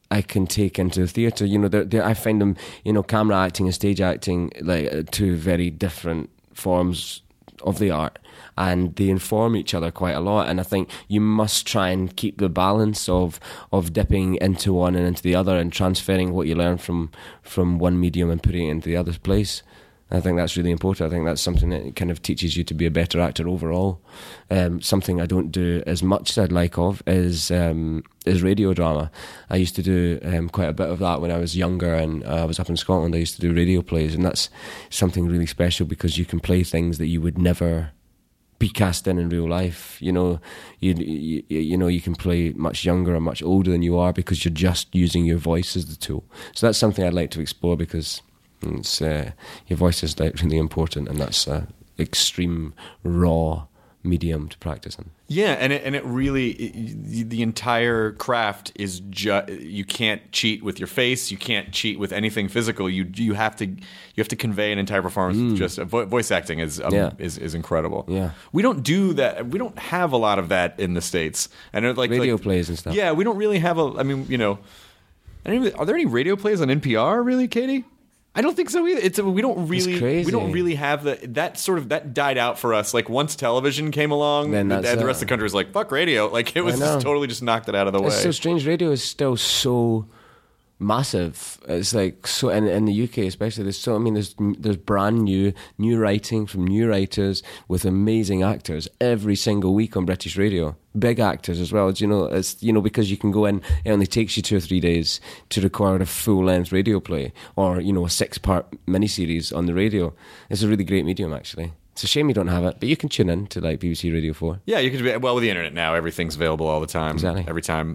I can take into the theatre. You know, I find them, you know, camera acting and stage acting like two very different forms of the art, and they inform each other quite a lot. And I think you must try and keep the balance of dipping into one and into the other, and transferring what you learn from one medium and putting it into the other's place. I think that's really important. I think that's something that kind of teaches you to be a better actor overall. Something I don't do as much as I'd like of is radio drama. I used to do quite a bit of that when I was younger, and I was up in Scotland. I used to do radio plays, and that's something really special because you can play things that you would never be cast in real life. You know, you know, you can play much younger or much older than you are because you're just using your voice as the tool. So that's something I'd like to explore, because it's your voice is like really important, and that's extreme raw medium to practice in. Yeah, and it really, the entire craft is you can't cheat with your face, you can't cheat with anything physical. You have to convey an entire performance with just voice acting is incredible. Yeah, we don't do that. We don't have a lot of that in the States. And like radio plays and stuff. Yeah, we don't really have I mean, you know, are there any radio plays on NPR really, Katie? I don't think so either. We don't really have that died out for us. Like once television came along, and the rest of the country was like, fuck radio. Like it was totally just knocked it out of the way. It's so strange. Radio is still so massive. It's like so in the UK especially. There's brand new writing from new writers with amazing actors every single week on British radio. Big actors as well. You know, it's, you know, because you can go in, it only takes you 2 or 3 days to record a full-length radio play, or, you know, a 6-part miniseries on the radio. It's a really great medium, actually. It's a shame you don't have it, but you can tune in to like BBC Radio 4. Yeah, you can. Well, with the internet now, everything's available all the time. Exactly. Every time.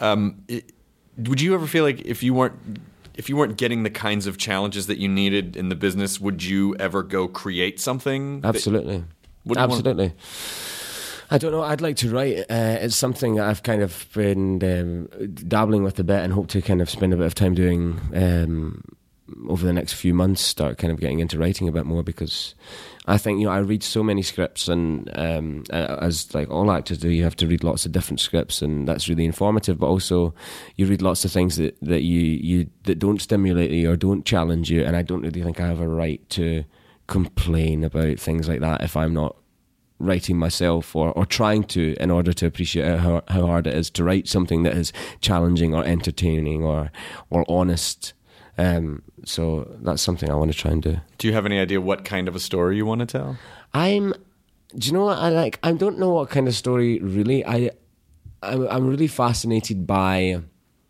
Would you ever feel like if you weren't getting the kinds of challenges that you needed in the business, would you ever go create something? Absolutely. Absolutely. I don't know. I'd like to write. It's something that I've kind of been dabbling with a bit, and hope to kind of spend a bit of time doing over the next few months. Start kind of getting into writing a bit more, because I think, you know, I read so many scripts, and as like all actors do, you have to read lots of different scripts, and that's really informative. But also, you read lots of things that that don't stimulate you or don't challenge you. And I don't really think I have a right to complain about things like that if I'm not writing myself or trying to, in order to appreciate how hard it is to write something that is challenging or entertaining or honest. So that's something I want to try and do. Do you have any idea what kind of a story you want to tell? Do you know what I like? I don't know what kind of story really. I'm really fascinated by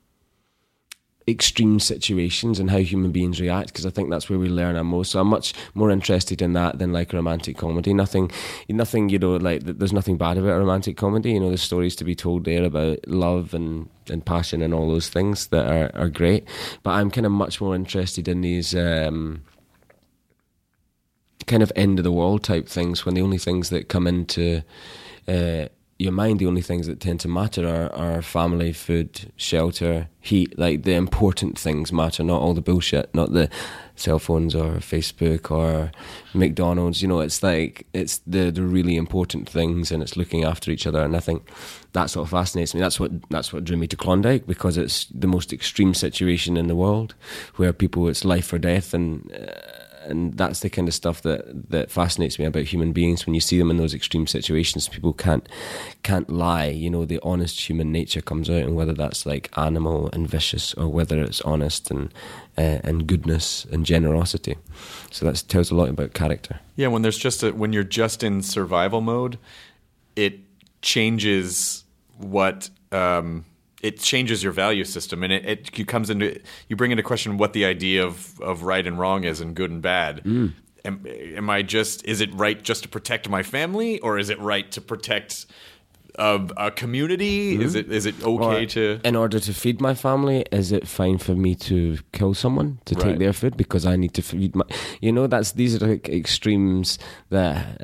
extreme situations and how human beings react, because I think that's where we learn our most. So I'm much more interested in that than like a romantic comedy. Nothing, you know, like there's nothing bad about a romantic comedy. You know, there's stories to be told there about love and passion and all those things that are great. But I'm kind of much more interested in these kind of end of the world type things, when the only things that come into your mind, the only things that tend to matter are family, food, shelter, heat. Like the important things matter, not all the bullshit, not the cell phones or Facebook or McDonald's. You know, it's like it's the really important things, and it's looking after each other. And I think that sort of fascinates me. That's what drew me to Klondike, because it's the most extreme situation in the world, where people, it's life or death, and that's the kind of stuff that fascinates me about human beings. When you see them in those extreme situations, people can't lie. You know, the honest human nature comes out, and whether that's like animal and vicious, or whether it's honest and goodness and generosity. So that tells a lot about character. Yeah, when when you're just in survival mode, it changes it changes your value system, and you bring into question what the idea of right and wrong is, and good and bad. Is it right just to protect my family, or is it right to protect a community? Is it okay to, in order to feed my family, is it fine for me to kill someone to take their food because I need to feed my, you know, these are like extremes that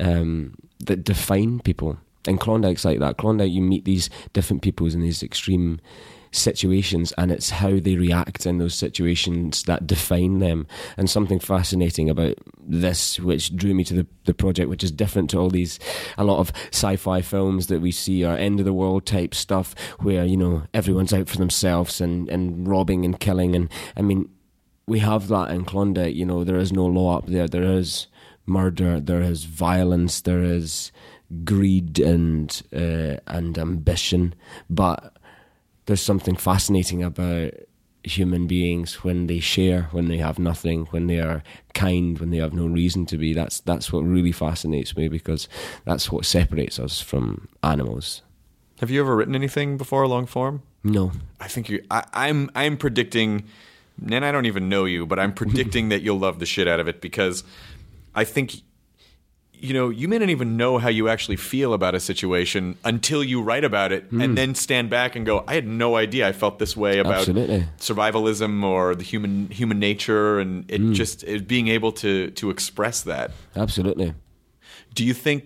define people. And Klondike's like that. Klondike, you meet these different peoples in these extreme situations, and it's how they react in those situations that define them. And something fascinating about this, which drew me to the project, which is different to a lot of sci-fi films that we see, are end of the world type stuff where, you know, everyone's out for themselves and robbing and killing. And I mean, we have that in Klondike. You know, there is no law up there. There is murder, there is violence, there is greed and ambition, but there's something fascinating about human beings when they share, when they have nothing, when they are kind, when they have no reason to be. That's what really fascinates me, because that's what separates us from animals. Have you ever written anything before, long form? No. I think I'm predicting, and I don't even know you, but I'm predicting that you'll love the shit out of it, because I think, you know, you may not even know how you actually feel about a situation until you write about it and then stand back and go, I had no idea I felt this way about survivalism or the human nature, and it just being able to express that. Absolutely. Do you think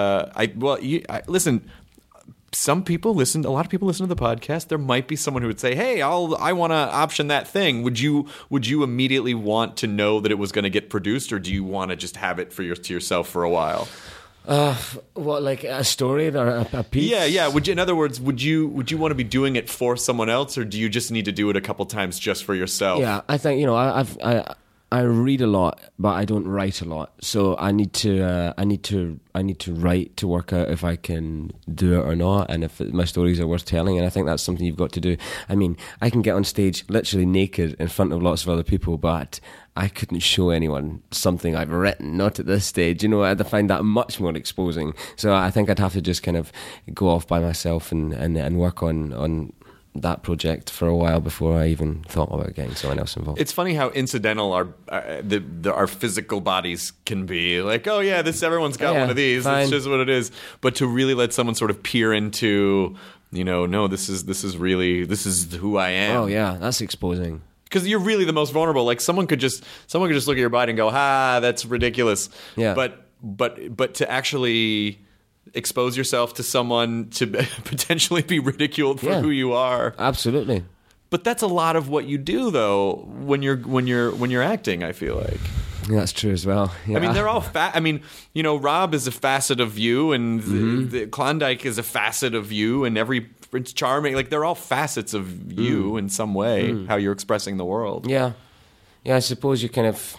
listen, a lot of people listen to the podcast. There might be someone who would say, "Hey, I want to option that thing." Would you immediately want to know that it was going to get produced, or do you want to just have it to yourself for a while? What, like a story or a piece? Yeah. In other words, would you want to be doing it for someone else, or do you just need to do it a couple times just for yourself? Yeah, I think, you know, I read a lot, but I don't write a lot. So I need to write to work out if I can do it or not, and if my stories are worth telling. And I think that's something you've got to do. I mean, I can get on stage literally naked in front of lots of other people, but I couldn't show anyone something I've written, not at this stage. You know, I'd find that much more exposing. So I think I'd have to just kind of go off by myself and work on that project for a while before I even thought about getting someone else involved. It's funny how incidental our physical bodies can be. Like, oh yeah, everyone's got one of these. Fine. It's just what it is. But to really let someone sort of peer into, you know, no, this is who I am. Oh yeah, that's exposing. Because you're really the most vulnerable. Like someone could just look at your body and go, that's ridiculous. Yeah. But to actually expose yourself to someone to potentially be ridiculed for who you are. Absolutely. But that's a lot of what you do, though, when you're acting, I feel like. Yeah, that's true as well. Yeah. I mean, they're all I mean, you know, Rob is a facet of you, and the Klondike is a facet of you, and every Prince Charming, like they're all facets of you in some way, how you're expressing the world. Yeah. Yeah, I suppose you kind of...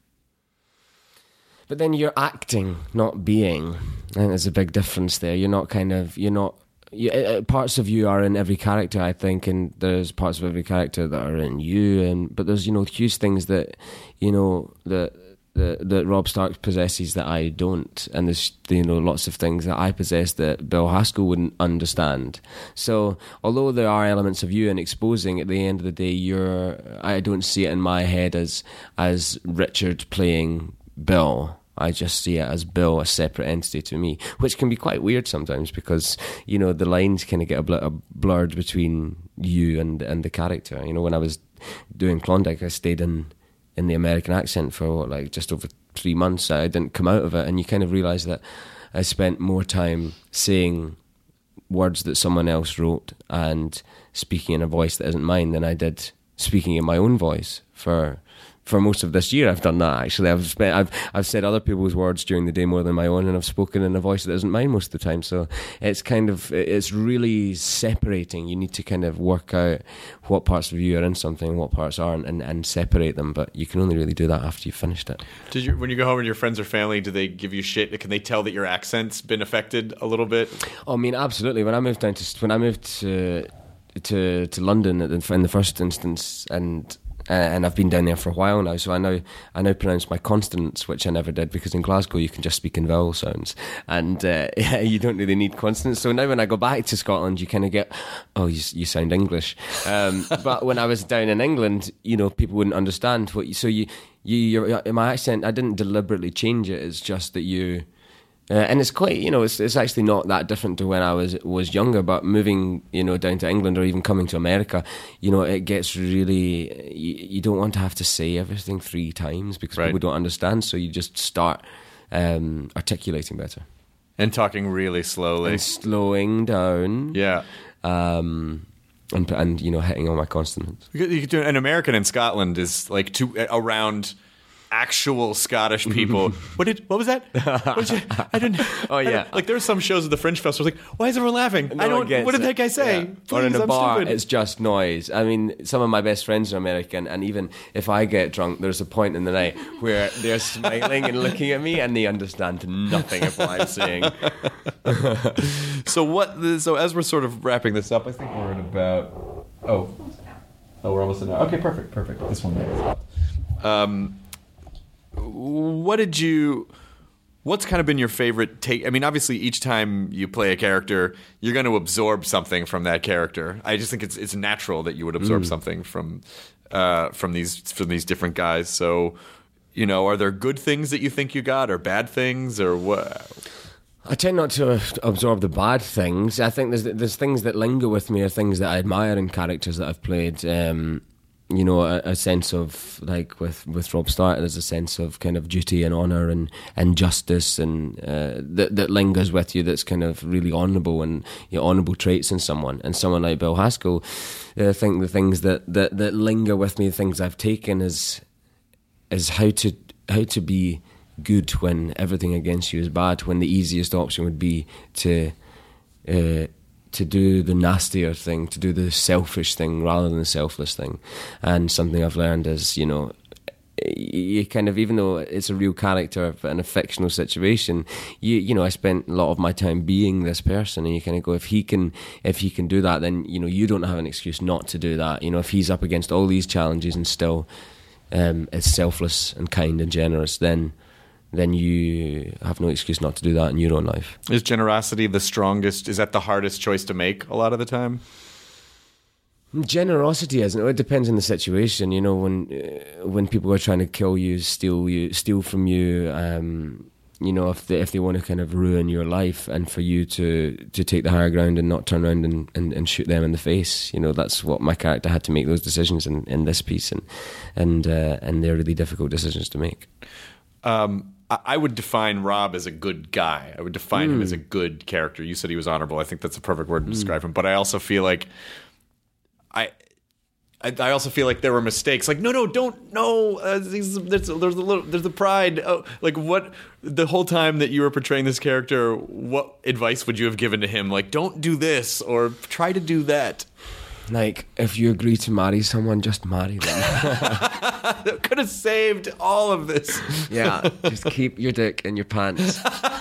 But then you're acting, not being. And there's a big difference there. Parts of you are in every character, I think, and there's parts of every character that are in you. But there's, you know, huge things that, you know, that Rob Stark possesses that I don't. And there's, you know, lots of things that I possess that Bill Haskell wouldn't understand. So although there are elements of you in exposing, at the end of the day, I don't see it in my head as Richard playing Bill. I just see it as Bill, a separate entity to me, which can be quite weird sometimes because, you know, the lines kind of get a blurred between you and the character. You know, when I was doing Klondike, I stayed in the American accent for just over 3 months. I didn't come out of it, and you kind of realise that I spent more time saying words that someone else wrote and speaking in a voice that isn't mine than I did speaking in my own voice for most of this year. I've done that, actually. I've said other people's words during the day more than my own, and I've spoken in a voice that isn't mine most of the time. So it's really separating. You need to kind of work out what parts of you are in something and what parts aren't, and separate them. But you can only really do that after you've finished it. When you go home with your friends or family, do they give you shit? Can they tell that your accent's been affected a little bit? Oh, I mean, absolutely. When I moved to London in the first instance, and I've been down there for a while now, so I now pronounce my consonants, which I never did, because in Glasgow you can just speak in vowel sounds, and you don't really need consonants. So now when I go back to Scotland, you kind of get, oh, you sound English. But when I was down in England, you know, people wouldn't understand what you. So my accent, I didn't deliberately change it. It's just that you. And it's quite, you know, it's actually not that different to when I was younger, but moving, you know, down to England or even coming to America, you know, it gets really, you don't want to have to say everything 3 times because people don't understand, so you just start articulating better. And talking really slowly. And slowing down. Yeah. and hitting all my consonants. You could do an American in Scotland is like around actual Scottish people. What was that? I didn't. Oh yeah. Like there's some shows at the Fringe Festival. Like, why is everyone laughing? What did that guy say? Yeah. Please, or in a I'm bar, stupid. it's just noise. I mean, some of my best friends are American, and even if I get drunk, there's a point in the night where they're smiling and looking at me, and they understand nothing of what I'm saying. So as we're sort of wrapping this up, I think we're at about. Oh, we're almost at now. Okay, perfect. This one there. What's kind of been your favorite take? I mean, obviously, each time you play a character, you're going to absorb something from that character. I just think it's natural that you would absorb something from these different guys. So, are there good things that you think you got, or bad things, or what? I tend not to absorb the bad things. I think there's things that linger with me, or things that I admire in characters that I've played. A sense of, like with Rob Stark, there's a sense of kind of duty and honour and justice, and that lingers with you, that's kind of really honourable, and honourable traits in someone. And someone like Bill Haskell, I think the things that linger with me, the things I've taken is how to be good when everything against you is bad, when the easiest option would be to do the nastier thing, to do the selfish thing rather than the selfless thing. And something I've learned is, you kind of, even though it's a real character in a fictional situation, I spent a lot of my time being this person, and you kind of go, if he can do that, then you don't have an excuse not to do that. If he's up against all these challenges and still is selfless and kind and generous, then you have no excuse not to do that in your own life. Is generosity the strongest? Is that the hardest choice to make a lot of the time? Generosity isn't. It depends on the situation. When people are trying to kill you, steal from you. If they want to kind of ruin your life, and for you to take the higher ground and not turn around and shoot them in the face. That's what my character had to make, those decisions in this piece, and they're really difficult decisions to make. I would define Rob as a good guy. I would define him as a good character. You said he was honorable. I think that's a perfect word to describe him. But I also feel like I also feel like there were mistakes. Like, no, don't, no. There's the pride. Oh, like, what the whole time that you were portraying this character, what advice would you have given to him? Like, don't do this, or try to do that. Like, if you agree to marry someone, just marry them. That could have saved all of this. Yeah, just keep your dick in your pants.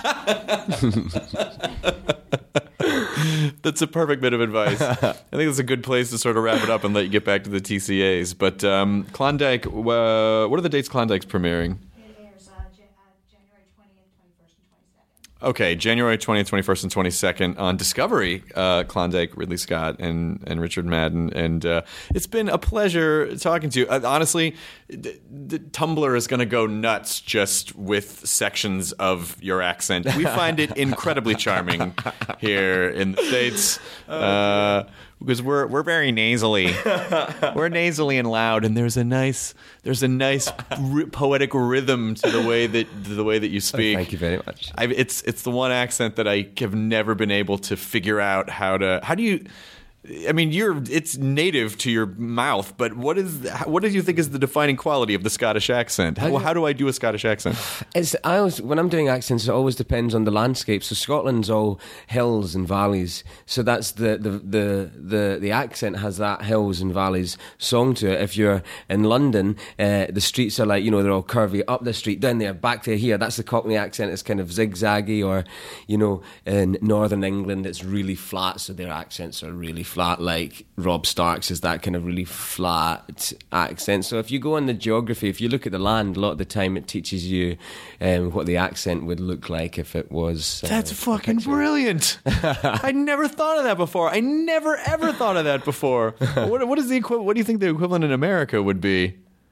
That's a perfect bit of advice. I think that's a good place to sort of wrap it up and let you get back to the TCAs. But Klondike, what are the dates Klondike's premiering? It airs January 20th, 21st, and 22nd. Okay, January 20th, 21st, and 22nd on Discovery. Klondike, Ridley Scott, and Richard Madden. And it's been a pleasure talking to you. Honestly, the Tumblr is going to go nuts just with sections of your accent. We find it incredibly charming here in the States. Because we're very nasally, we're nasally and loud, and there's a nice poetic rhythm to the way that you speak. Thank you very much. It's the one accent that I have never been able to figure out how do you. I mean, it's native to your mouth, but what do you think is the defining quality of the Scottish accent? How do I do a Scottish accent? When I'm doing accents, it always depends on the landscape. So Scotland's all hills and valleys. So that's the accent has that hills and valleys song to it. If you're in London, the streets are like, they're all curvy, up the street, down there, back there, here. That's the Cockney accent. It's kind of zigzaggy. Or, in Northern England, it's really flat. So their accents are really flat, like Rob Stark's is that kind of really flat accent. So if you go on the geography, if you look at the land, a lot of the time it teaches you what the accent would look like if it was. That's fucking brilliant. I never thought of that before. I never ever thought of that before. What is the what do you think the equivalent in America would be?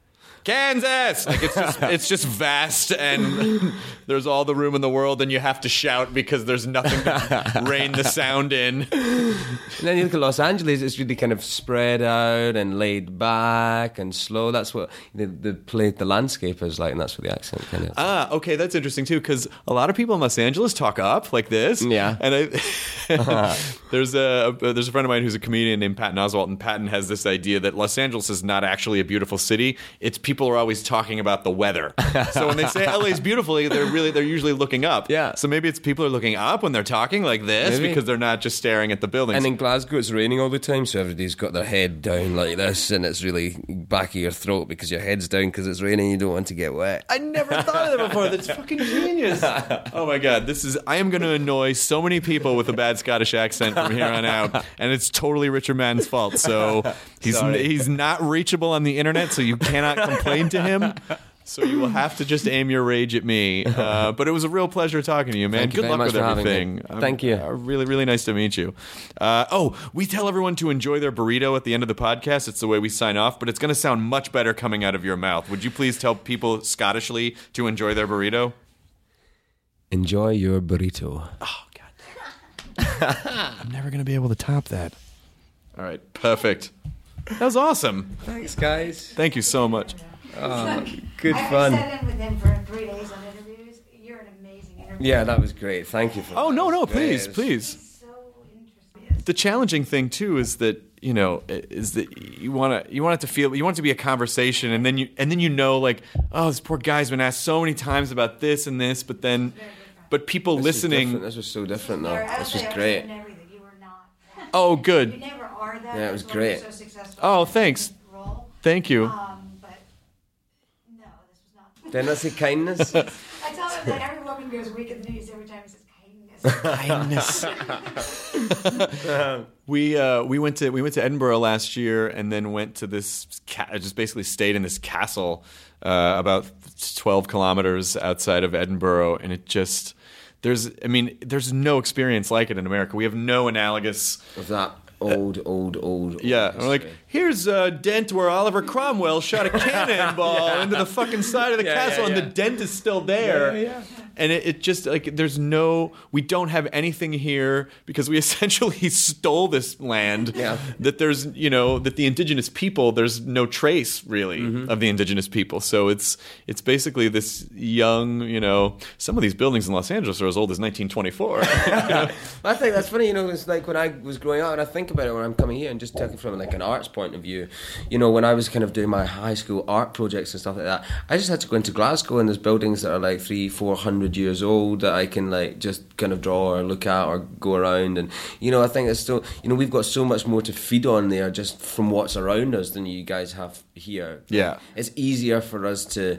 Kansas. Like it's just vast, and there's all the room in the world, and you have to shout because there's nothing to rein the sound in. And then you look at Los Angeles, it's really kind of spread out and laid back and slow. That's what the landscape is like, and that's what the accent kind of is. Okay, that's interesting too, because a lot of people in Los Angeles talk up like this. Yeah. And there's a friend of mine who's a comedian named Patton Oswalt, and Patton has this idea that Los Angeles is not actually a beautiful city. It's people are always talking about the weather. So when they say LA's beautiful, they're usually looking up. Yeah. So maybe it's people are looking up when they're talking like this because they're not just staring at the buildings. And in Glasgow, it's raining all the time, so everybody's got their head down like this, and it's really back of your throat because your head's down because it's raining. You don't want to get wet. I never thought of that before. That's fucking genius. Oh my god, I am going to annoy so many people with a bad Scottish accent from here on out, and it's totally Richard Madden's fault. So he's not reachable on the internet, so you cannot complain to him. So you will have to just aim your rage at me. But it was a real pleasure talking to you, man. Good luck with everything. Thank you. Really, really nice to meet you. We tell everyone to enjoy their burrito at the end of the podcast. It's the way we sign off, but it's going to sound much better coming out of your mouth. Would you please tell people Scottishly to enjoy their burrito? Enjoy your burrito. Oh, God. I'm never going to be able to top that. All right, perfect. That was awesome. Thanks, guys. Thank you so much. Good fun. I sat in with him for 3 days on interviews. You're an amazing interviewer. Yeah, that was great. Thank you for that. Oh, no, please. So interesting. The challenging thing, too, is that, you want it to feel, you want it to be a conversation, and then you know, like, oh, this poor guy's been asked so many times about this and this, but people listening. This was so different, though. This was great. You were not that. Oh, good. You never are that. Yeah, it was That's why you're great. so successful Oh, in thanks. this role. Thank you. But no, this was not. Didn't I say kindness? I tell him that every woman goes weak at the knees every time he says kindness. We went to Edinburgh last year, and then went to this just basically stayed in this castle about 12 kilometers outside of Edinburgh, and it just there's no experience like it in America. We have no analogous Of that old. Yeah, and we're like, here's a dent where Oliver Cromwell shot a cannonball into the fucking side of the castle, and the dent is still there. Yeah. And it just, like, we don't have anything here because we essentially stole this land. Yeah. That there's, that the indigenous people, there's no trace really of the indigenous people. So it's basically this young, some of these buildings in Los Angeles are as old as 1924. I think that's funny, it's like when I was growing up, and I think about it when I'm coming here, and just talking from like an arts point of view, when I was kind of doing my high school art projects and stuff like that, I just had to go into Glasgow, and there's buildings that are like 300-400 years old that I can like just kind of draw or look at or go around, and I think it's still, we've got so much more to feed on there just from what's around us than you guys have here. Yeah. It's easier for us to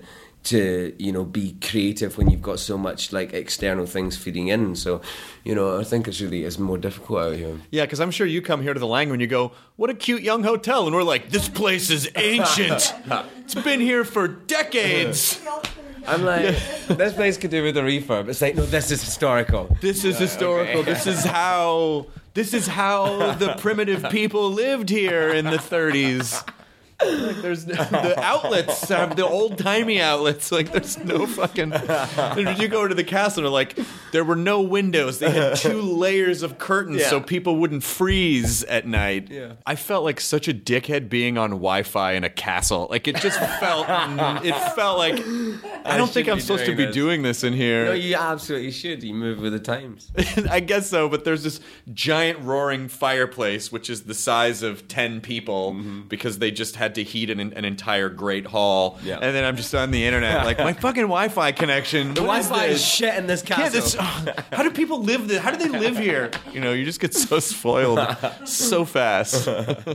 be creative when you've got so much like external things feeding in. So, I think it's more difficult out here. Yeah, because I'm sure you come here to the Langman and you go, what a cute young hotel. And we're like, this place is ancient. It's been here for decades. I'm like, this place could do with a refurb. It's like, no, this is historical. This is historical. Okay. This is how the primitive people lived here in the 30s. Like, there's the outlets have the old timey outlets. Like, there's no fucking. You go to the castle, and like, there were no windows. They had 2 layers of curtains so people wouldn't freeze at night. Yeah. I felt like such a dickhead being on Wi-Fi in a castle. Like, it just felt. It felt like I don't think I'm supposed to be doing this in here. No, you absolutely should. You move with the times. I guess so, but there's this giant roaring fireplace, which is the size of 10 people, because they just had to heat an entire great hall. Yeah. And then I'm just on the internet, like, my fucking Wi-Fi connection. The Wi-Fi is shit in this castle. How do people live this? How do they live here? You just get so spoiled so fast.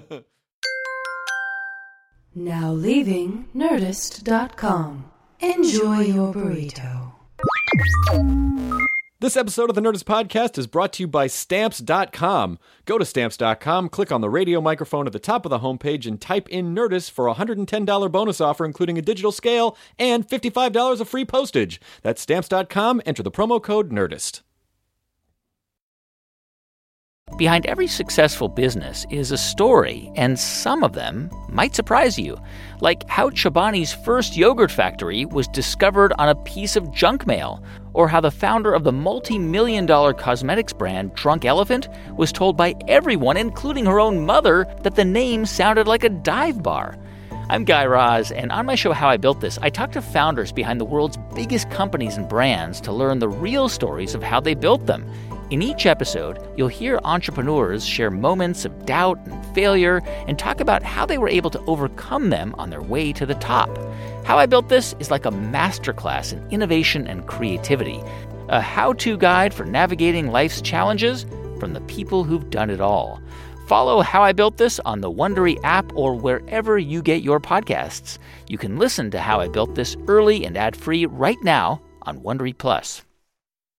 Now leaving Nerdist.com. Enjoy your burrito. This episode of the Nerdist Podcast is brought to you by Stamps.com. Go to Stamps.com, click on the radio microphone at the top of the homepage, and type in Nerdist for a $110 bonus offer, including a digital scale and $55 of free postage. That's Stamps.com. Enter the promo code Nerdist. Behind every successful business is a story, and some of them might surprise you. Like how Chobani's first yogurt factory was discovered on a piece of junk mail, or how the founder of the multi-million-dollar cosmetics brand Drunk Elephant was told by everyone, including her own mother, that the name sounded like a dive bar. I'm Guy Raz, and on my show How I Built This, I talk to founders behind the world's biggest companies and brands to learn the real stories of how they built them. In each episode, you'll hear entrepreneurs share moments of doubt and failure and talk about how they were able to overcome them on their way to the top. How I Built This is like a masterclass in innovation and creativity, a how-to guide for navigating life's challenges from the people who've done it all. Follow How I Built This on the Wondery app or wherever you get your podcasts. You can listen to How I Built This early and ad-free right now on Wondery Plus.